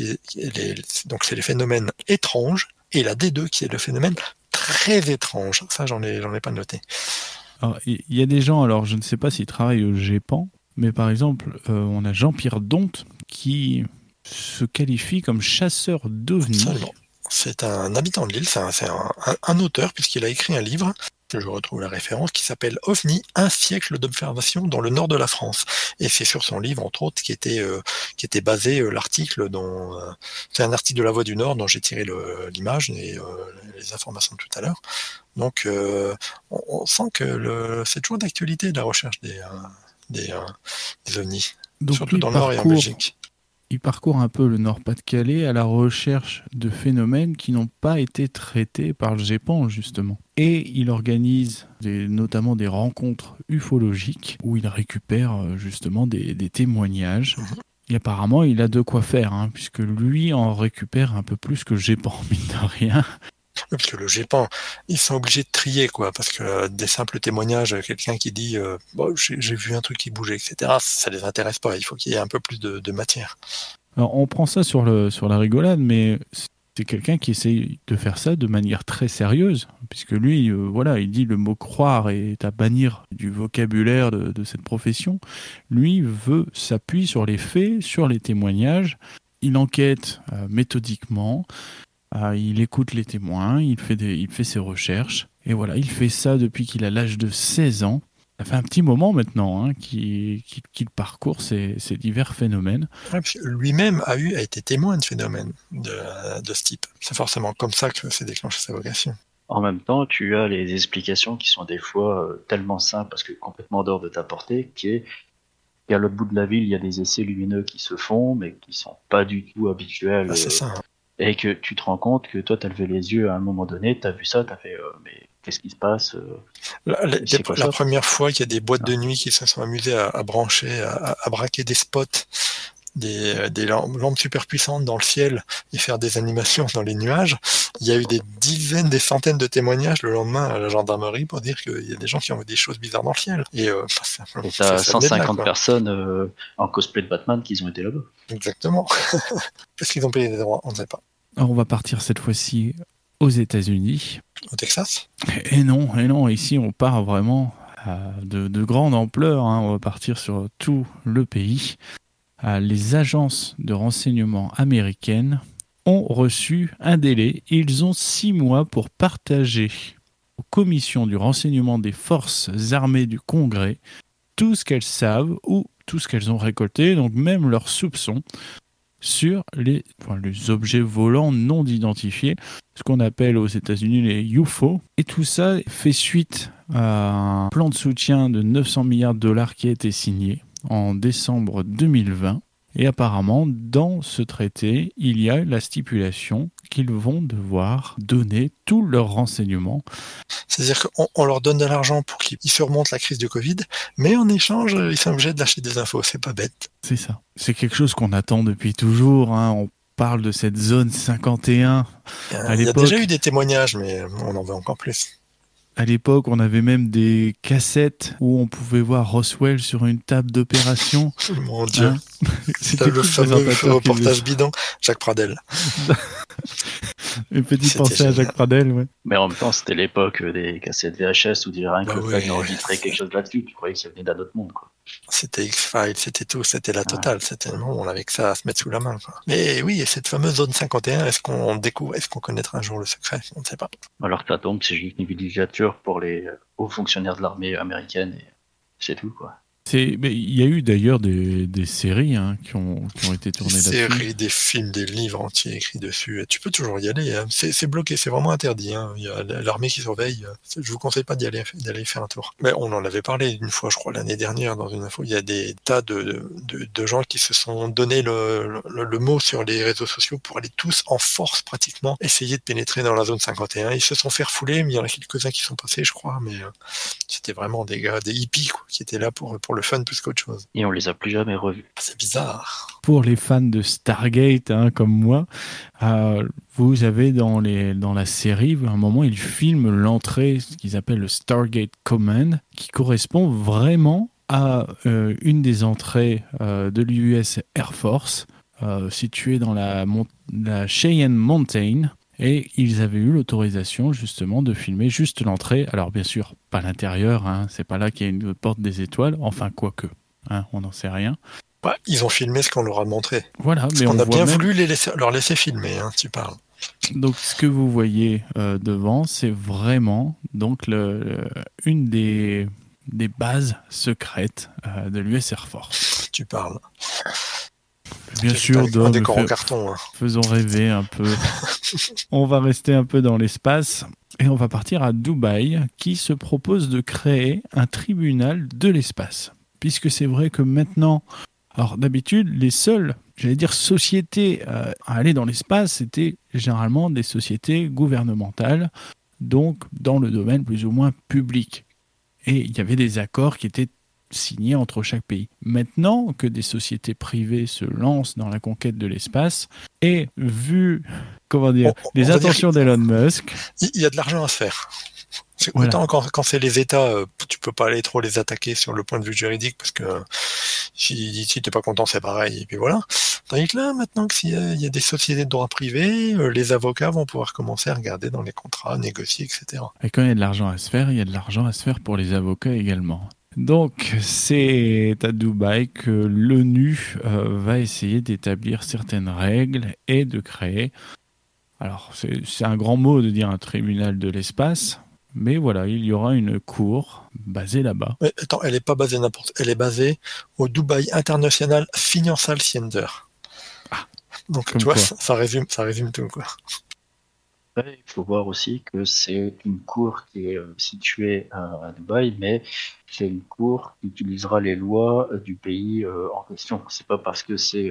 donc c'est les phénomènes étranges, et la D2 qui est le phénomène très étrange. Ça, j'en ai pas noté. Alors, il y a des gens, alors je ne sais pas s'ils travaillent au GEPAN, mais par exemple, on a Jean-Pierre Donte qui se qualifie comme chasseur d'OVNI. Absolument. C'est un habitant de l'île, c'est un auteur, puisqu'il a écrit un livre, je retrouve la référence, qui s'appelle OVNI, un siècle d'observation dans le nord de la France. Et c'est sur son livre, entre autres, qui était basé l'article c'est un article de La Voix du Nord dont j'ai tiré l'image et les informations de tout à l'heure. Donc, on sent que c'est toujours d'actualité la recherche des OVNI, donc surtout dans le Nord et en Belgique. Il parcourt un peu le Nord-Pas-de-Calais à la recherche de phénomènes qui n'ont pas été traités par le GEPAN, justement. Et il organise notamment des rencontres ufologiques où il récupère justement des témoignages. Et apparemment, il a de quoi faire, puisque lui en récupère un peu plus que le GEPAN, mine de rien. Parce que le GEPAN, ils sont obligés de trier, quoi, parce que des simples témoignages, quelqu'un qui dit j'ai vu un truc qui bougeait, etc., ça les intéresse pas. Il faut qu'il y ait un peu plus de matière. Alors, on prend ça sur la rigolade, mais c'est quelqu'un qui essaye de faire ça de manière très sérieuse, puisque lui, il dit le mot croire est à bannir du vocabulaire de cette profession. Lui s'appuie sur les faits, sur les témoignages. Il enquête méthodiquement, il écoute les témoins, il fait ses recherches. Et voilà, il fait ça depuis qu'il a l'âge de 16 ans. Ça fait un petit moment maintenant qu'il parcourt ces divers phénomènes. Ouais, puis lui-même a été témoin de phénomènes de ce type. C'est forcément comme ça que s'est déclenché sa vocation. En même temps, tu as les explications qui sont des fois tellement simples, parce que complètement dehors de ta portée, qui est qu'à l'autre bout de la ville, il y a des essais lumineux qui se font, mais qui sont pas du tout habituels. C'est ça. Et que tu te rends compte que toi, tu as levé les yeux à un moment donné, tu as vu ça, tu as fait mais qu'est-ce qui se passe La première fois qu'il y a des boîtes de nuit qui se sont amusées à brancher, à braquer des spots, des lampes super puissantes dans le ciel et faire des animations dans les nuages, il y a eu des dizaines, des centaines de témoignages le lendemain à la gendarmerie pour dire qu'il y a des gens qui ont vu des choses bizarres dans le ciel. Et t'as 150 personnes en cosplay de Batman qui ont été là-bas. Exactement. Est-ce qu'ils ont payé des droits? On ne sait pas. Alors on va partir cette fois-ci aux États-Unis. Au Texas? Et non, ici on part vraiment de grande ampleur, on va partir sur tout le pays. Les agences de renseignement américaines ont reçu un délai. Ils ont 6 mois pour partager aux commissions du renseignement des forces armées du Congrès tout ce qu'elles savent ou tout ce qu'elles ont récolté, donc même leurs soupçons, sur les objets volants non identifiés, ce qu'on appelle aux États-Unis les UFO. Et tout ça fait suite à un plan de soutien de 900 milliards de dollars qui a été signé en décembre 2020. Et apparemment, dans ce traité, il y a la stipulation qu'ils vont devoir donner tous leurs renseignements. C'est-à-dire qu'on leur donne de l'argent pour qu'ils surmontent la crise du Covid, mais en échange, ils sont obligés de lâcher des infos. C'est pas bête. C'est ça. C'est quelque chose qu'on attend depuis toujours. On parle de cette zone 51. Il y a déjà eu des témoignages, mais on en veut encore plus. À l'époque, on avait même des cassettes où on pouvait voir Roswell sur une table d'opération. Mon Dieu. C'était le fameux reportage bidon, Jacques Pradel. Une petite pensée à Jacques Pradel, ouais. Mais en même temps, c'était l'époque des cassettes VHS où rien que le fait d'enregistrer quelque chose là-dessus, tu croyais que ça venait d'un autre monde, quoi. C'était X-Files, c'était tout, c'était la totale, c'était on avait que ça à se mettre sous la main, quoi. Mais oui, et cette fameuse zone 51, est-ce qu'on connaîtra un jour le secret? On ne sait pas. Alors que la tombe, c'est juste une villégiature pour les hauts fonctionnaires de l'armée américaine et c'est tout, quoi. Mais il y a eu d'ailleurs des séries qui ont été tournées là-dessus. Des séries, des films, des livres entiers écrits dessus. Tu peux toujours y aller. C'est bloqué, c'est vraiment interdit. Il y a l'armée qui surveille. Je vous conseille pas d'aller faire un tour. Mais on en avait parlé une fois, je crois, l'année dernière dans une info. Il y a des tas de gens qui se sont donné le mot sur les réseaux sociaux pour aller tous en force pratiquement essayer de pénétrer dans la zone 51. Ils se sont fait refouler, mais il y en a quelques-uns qui sont passés, je crois. Mais c'était vraiment des gars, des hippies, quoi, qui étaient là pour le fun plus qu'autre chose. Et on les a plus jamais revus. C'est bizarre. Pour les fans de Stargate, comme moi, vous avez dans la série, à un moment, ils filment l'entrée, ce qu'ils appellent le Stargate Command, qui correspond vraiment à une des entrées de l'US Air Force, située dans la Cheyenne Mountain. Et ils avaient eu l'autorisation justement de filmer juste l'entrée. Alors bien sûr, pas l'intérieur, c'est pas là qu'il y a une porte des étoiles, enfin quoique, on n'en sait rien. Ouais, ils ont filmé ce qu'on leur a montré. Voilà, mais on a bien voulu leur laisser filmer, tu parles. Donc ce que vous voyez devant, c'est vraiment donc une des bases secrètes de l'US Air Force. Tu parles. Bien sûr, un décor en carton. Faisons rêver un peu. On va rester un peu dans l'espace et on va partir à Dubaï, qui se propose de créer un tribunal de l'espace. Puisque c'est vrai que maintenant, alors d'habitude, les seules, sociétés à aller dans l'espace, c'était généralement des sociétés gouvernementales, donc dans le domaine plus ou moins public. Et il y avait des accords qui étaient signés entre chaque pays. Maintenant que des sociétés privées se lancent dans la conquête de l'espace, et vu les intentions d'Elon Musk... Il y a de l'argent à se faire. Voilà. Autant quand c'est les États, tu peux pas aller trop les attaquer sur le point de vue juridique, parce que si t'es pas content, c'est pareil, et puis voilà. Tandis que là, maintenant qu'il y a des sociétés de droit privé, les avocats vont pouvoir commencer à regarder dans les contrats, négocier, etc. Et quand il y a de l'argent à se faire, il y a de l'argent à se faire pour les avocats également. Donc, c'est à Dubaï que l'ONU va essayer d'établir certaines règles et de créer... Alors, c'est un grand mot de dire un tribunal de l'espace, mais voilà, il y aura une cour basée là-bas. Mais attends, elle n'est pas basée n'importe... Elle est basée au Dubai International Financial Center. Ah, donc, tu vois, ça résume tout, quoi. Il faut voir aussi que c'est une cour qui est située à Dubaï, mais c'est une cour qui utilisera les lois du pays en question. C'est pas parce que c'est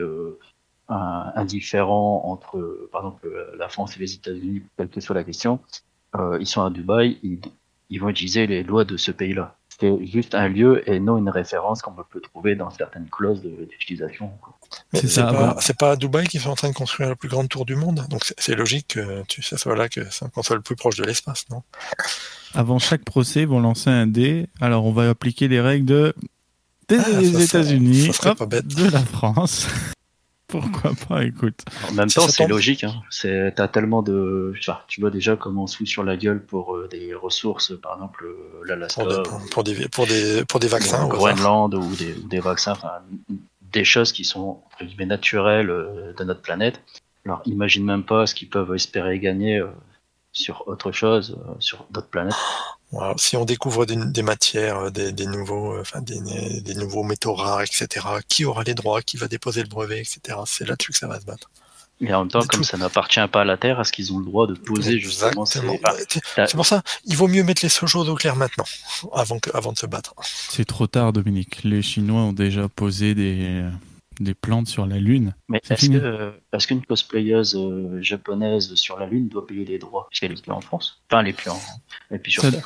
indifférent entre, par exemple, la France et les États-Unis, quelle que soit la question. Ils sont à Dubaï, ils vont utiliser les lois de ce pays-là. C'est juste un lieu et non une référence qu'on peut trouver dans certaines clauses d'utilisation. Mais c'est pas à Dubaï qu'ils sont en train de construire la plus grande tour du monde, donc c'est logique que ça soit là qu'on soit le plus proche de l'espace, non? Avant chaque procès, ils vont lancer un dé. Alors, on va appliquer les règles des États-Unis, de la France. Pourquoi pas, écoute. En même temps, c'est logique. Hein. T'as tellement de... Tu vois déjà comment on se fout sur la gueule pour des ressources, par exemple l'Alaska. Pour des vaccins. Au Groenland ou des vaccins, des choses qui sont entre guillemets naturelles de notre planète. Alors, imagine même pas ce qu'ils peuvent espérer gagner sur autre chose, sur d'autres planètes. Wow. Si on découvre des matières, des nouveaux métaux rares, etc., qui aura les droits, qui va déposer le brevet, etc., c'est là-dessus que ça va se battre. Et en même temps, comme ça n'appartient pas à la Terre, est-ce qu'ils ont le droit de poser justement c'est pour ça, il vaut mieux mettre les choses au clair maintenant, avant de se battre. C'est trop tard, Dominique. Les Chinois ont déjà posé des plantes sur la Lune. Mais est-ce qu'une cosplayeuse japonaise sur la Lune doit payer les droits? Parce qu'elle est plus en France. Enfin, elle est plus en... Et puis sur Terre.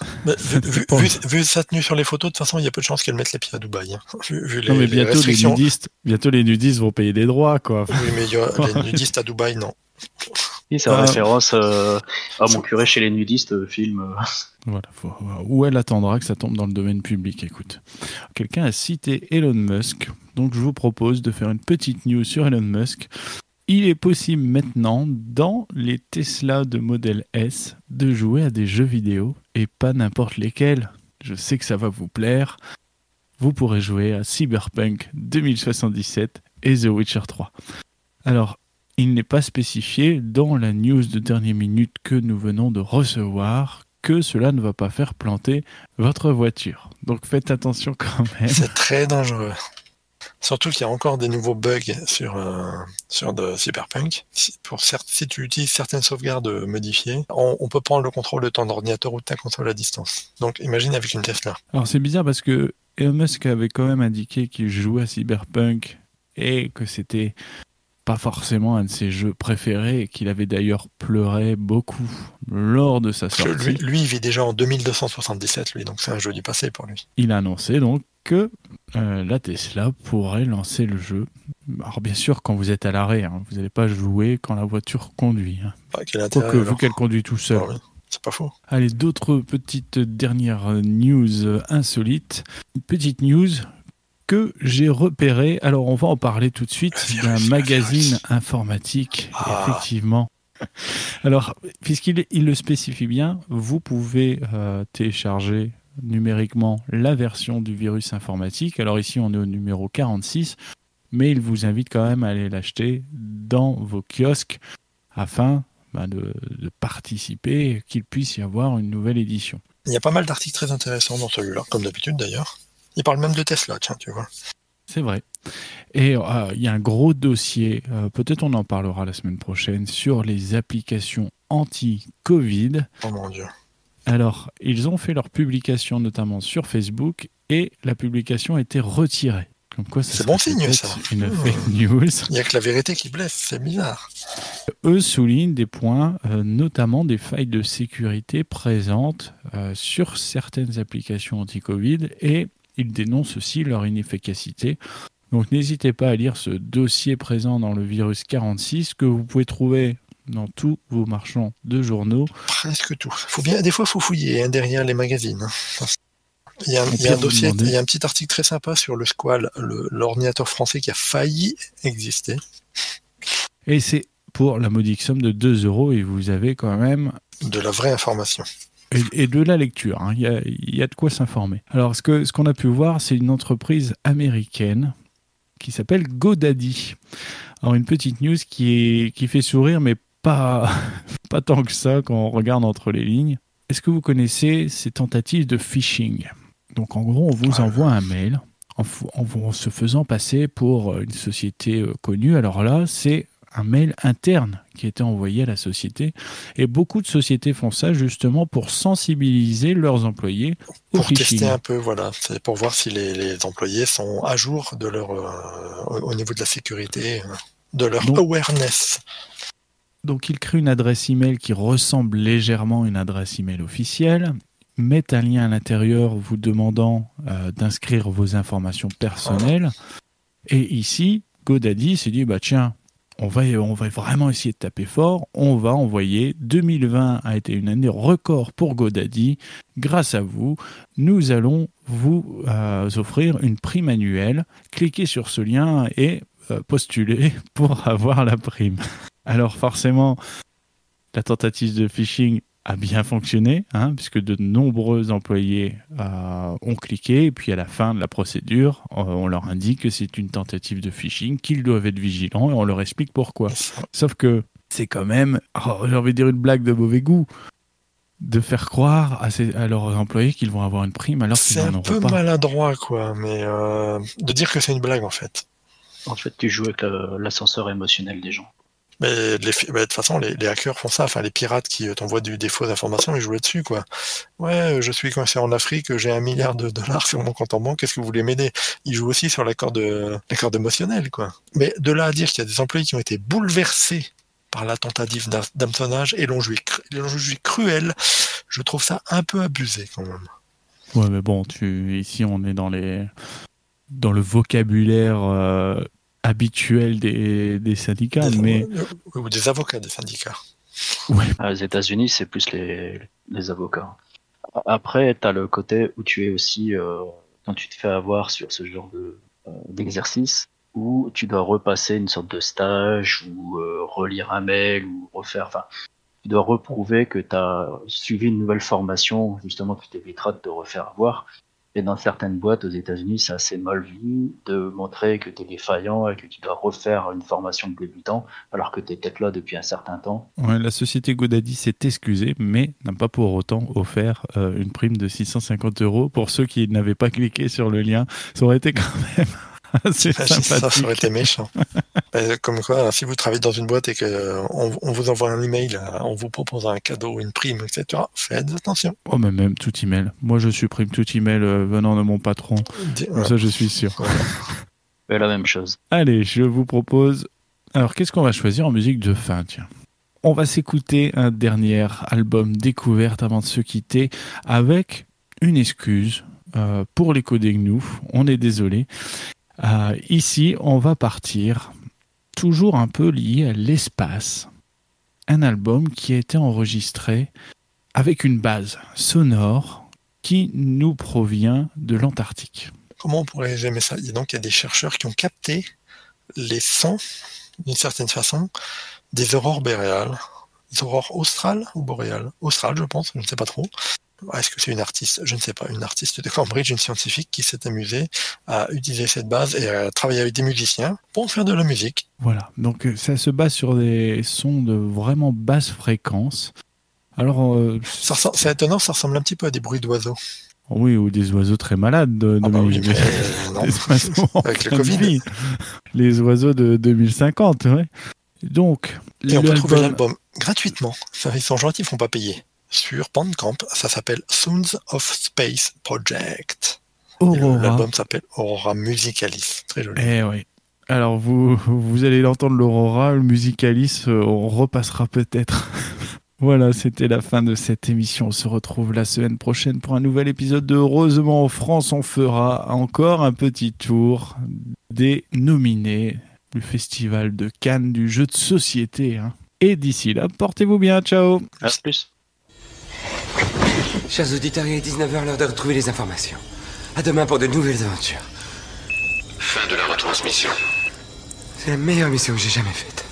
Vu sa tenue sur les photos, de toute façon, il y a peu de chances qu'elle mette les pieds à Dubaï. Hein. Non, mais bientôt les nudistes vont payer des droits, quoi. Oui, mais les nudistes à Dubaï, non. Oui, c'est en référence à Mon curé chez les nudistes, film. Voilà, où elle attendra que ça tombe dans le domaine public, écoute. Quelqu'un a cité Elon Musk, donc je vous propose de faire une petite news sur Elon Musk. Il est possible maintenant, dans les Tesla de modèle S, de jouer à des jeux vidéo, et pas n'importe lesquels. Je sais que ça va vous plaire. Vous pourrez jouer à Cyberpunk 2077 et The Witcher 3. Alors, il n'est pas spécifié dans la news de dernière minute que nous venons de recevoir que cela ne va pas faire planter votre voiture. Donc faites attention quand même. C'est très dangereux. Surtout qu'il y a encore des nouveaux bugs sur de Cyberpunk. Si tu utilises certaines sauvegardes modifiées, on peut prendre le contrôle de ton ordinateur ou de ta console à distance. Donc imagine avec une Tesla. Alors c'est bizarre parce que Elon Musk avait quand même indiqué qu'il jouait à Cyberpunk et que c'était pas forcément un de ses jeux préférés et qu'il avait d'ailleurs pleuré beaucoup lors de sa sortie. Lui, il vit déjà en 2277, lui, donc c'est un jeu du passé pour lui. Il a annoncé donc que la Tesla pourrait lancer le jeu. Alors bien sûr, quand vous êtes à l'arrêt, vous n'allez pas jouer quand la voiture conduit. Quoique, vu qu'elle conduit tout seul. Oui, c'est pas faux. Allez, d'autres petites dernières news insolites. Une petite news que j'ai repéré, alors on va en parler tout de suite, d'un magazine informatique, effectivement. Alors, puisqu'il le spécifie bien, vous pouvez télécharger numériquement la version du virus informatique. Alors ici, on est au numéro 46, mais il vous invite quand même à aller l'acheter dans vos kiosques afin de participer, qu'il puisse y avoir une nouvelle édition. Il y a pas mal d'articles très intéressants dans celui-là, comme d'habitude d'ailleurs. Il parle même de Tesla, tiens, tu vois. C'est vrai. Et il y a un gros dossier, peut-être on en parlera la semaine prochaine, sur les applications anti-Covid. Oh mon Dieu. Alors, ils ont fait leur publication notamment sur Facebook et la publication a été retirée. Comme quoi, c'est bon signe, ça. Une fake news. Il n'y a que la vérité qui blesse, c'est bizarre. Eux soulignent des points, notamment des failles de sécurité présentes sur certaines applications anti-Covid et ils dénoncent aussi leur inefficacité. Donc n'hésitez pas à lire ce dossier présent dans le virus 46 que vous pouvez trouver dans tous vos marchands de journaux. Presque tout. Des fois, il faut fouiller derrière les magazines. Il y a un dossier, il y a un petit article très sympa sur le Squall, l'ordinateur français qui a failli exister. Et c'est pour la modique somme de 2 € et vous avez quand même de la vraie information. Et de la lecture, hein. Il y a de quoi s'informer. Alors, ce qu'on a pu voir, c'est une entreprise américaine qui s'appelle GoDaddy. Alors, une petite news qui fait sourire, mais pas tant que ça quand on regarde entre les lignes. Est-ce que vous connaissez ces tentatives de phishing ? Donc, en gros, on vous envoie un mail en se faisant passer pour une société connue. Alors là, c'est un mail interne qui était envoyé à la société. Et beaucoup de sociétés font ça justement pour sensibiliser leurs employés au phishing. Pour tester un peu, voilà. C'est pour voir si les employés sont à jour de au niveau de la sécurité, de leur awareness. Donc, ils créent une adresse email qui ressemble légèrement à une adresse email officielle, mettent un lien à l'intérieur vous demandant d'inscrire vos informations personnelles. Et ici, GoDaddy s'est dit, tiens, on va vraiment essayer de taper fort. On va envoyer. 2020 a été une année record pour GoDaddy. Grâce à vous, nous allons vous offrir une prime annuelle. Cliquez sur ce lien et postulez pour avoir la prime. Alors forcément, la tentative de phishing a bien fonctionné, puisque de nombreux employés ont cliqué, et puis à la fin de la procédure, on leur indique que c'est une tentative de phishing, qu'ils doivent être vigilants, et on leur explique pourquoi. Sauf que c'est quand même, j'ai envie de dire une blague de mauvais goût, de faire croire à leurs employés qu'ils vont avoir une prime alors qu'ils n'en auront pas. C'est un peu maladroit, quoi, mais de dire que c'est une blague, en fait. En fait, tu joues avec l'ascenseur émotionnel des gens. Mais de toute façon, les hackers font ça. Enfin, les pirates qui t'envoient des fausses informations, ils jouent là-dessus, quoi. Ouais, je suis coincé en Afrique, j'ai $1 milliard sur mon compte en banque. Est-ce que vous voulez m'aider ? Ils jouent aussi sur la corde émotionnelle, quoi. Mais de là à dire qu'il y a des employés qui ont été bouleversés par la tentative d'hameçonnage et l'ont jugé cruel, je trouve ça un peu abusé, quand même. Ouais, mais bon, ici, on est dans le vocabulaire habituel des syndicats, ou des avocats des syndicats. Ouais. Aux États-Unis, c'est plus les avocats. Après, tu as le côté où tu es aussi, quand tu te fais avoir sur ce genre d'exercice, où tu dois repasser une sorte de stage, ou relire un mail, ou refaire... Enfin, tu dois reprouver que tu as suivi une nouvelle formation, justement, qui t'évitera de te refaire avoir. Et dans certaines boîtes aux États-Unis, c'est assez mal vu de montrer que tu es défaillant et que tu dois refaire une formation de débutant alors que tu es peut-être là depuis un certain temps. Ouais, la société GoDaddy s'est excusée, mais n'a pas pour autant offert une prime de 650 € pour ceux qui n'avaient pas cliqué sur le lien. Ça aurait été quand même assez sympathique. Ça aurait été méchant. Comme quoi, si vous travaillez dans une boîte et qu'on vous envoie un email, on vous propose un cadeau, une prime, etc., faites attention. Oh, mais même tout email. Moi, je supprime tout email venant de mon patron. Comme ça, je suis sûr. C'est la même chose. Allez, je vous propose... Alors, qu'est-ce qu'on va choisir en musique de fin, tiens ? On va s'écouter un dernier album découverte avant de se quitter avec une excuse pour les codés GNU. On est désolé. Ici, on va partir... toujours un peu lié à l'espace. Un album qui a été enregistré avec une base sonore qui nous provient de l'Antarctique. Comment on pourrait résumer ça ? Il y a des chercheurs qui ont capté les sons, d'une certaine façon, des aurores boréales. Des aurores australes ou boréales ? Australes, je pense, je ne sais pas trop. Est-ce que c'est une artiste ? Je ne sais pas. Une artiste de Cambridge, une scientifique qui s'est amusée à utiliser cette base et à travailler avec des musiciens pour faire de la musique. Voilà, donc ça se base sur des sons de vraiment basse fréquence. Alors, c'est étonnant, ça ressemble un petit peu à des bruits d'oiseaux. Oui, ou des oiseaux très malades. Oui, mais des oiseaux avec le Covid. Les oiseaux de 2050, ouais. Donc, et on peut trouver l'album gratuitement. Ils sont gentils, ils ne font pas payer. Sur Bandcamp, ça s'appelle Sounds of Space Project. L'album s'appelle Aurora Musicalis. Très joli. Eh oui. Alors, vous allez l'entendre, l'Aurora, le Musicalis, on repassera peut-être. Voilà, c'était la fin de cette émission. On se retrouve la semaine prochaine pour un nouvel épisode de Heureusement en France. On fera encore un petit tour des nominés du Festival de Cannes du jeu de société. Et d'ici là, portez-vous bien. Ciao. À plus. Chers auditeurs, il est 19h, l'heure de retrouver les informations. À demain pour de nouvelles aventures. Fin de la retransmission. C'est la meilleure mission que j'ai jamais faite.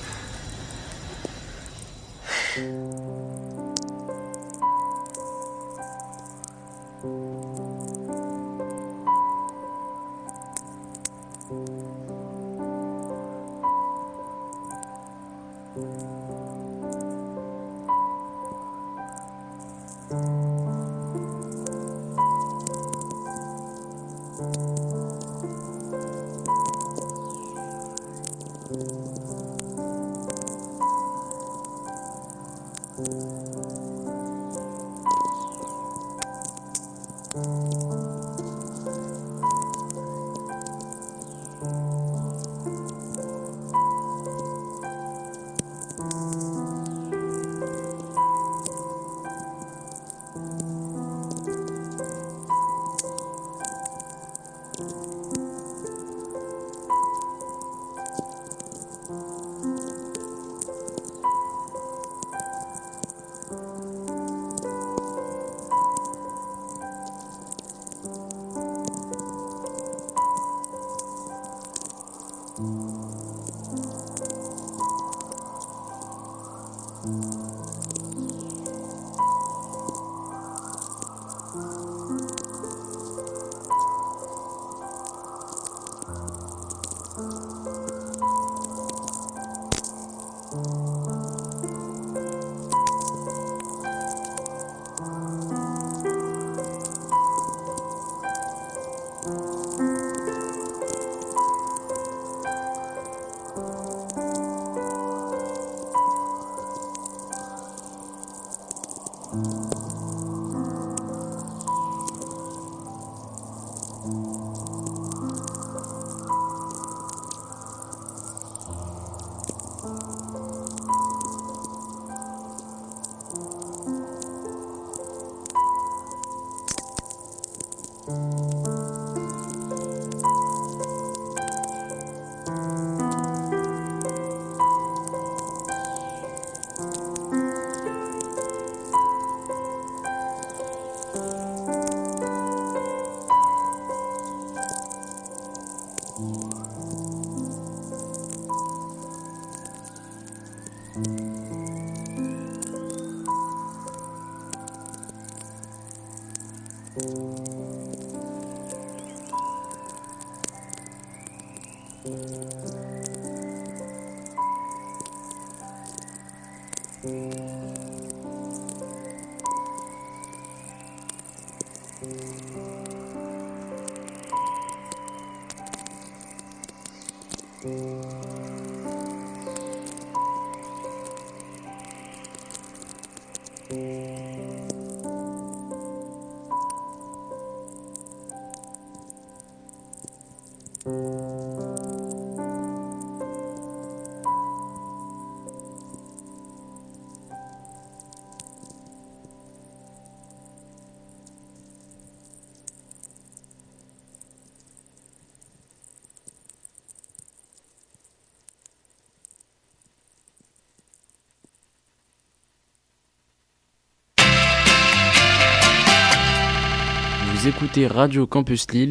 Vous écoutez Radio Campus Lille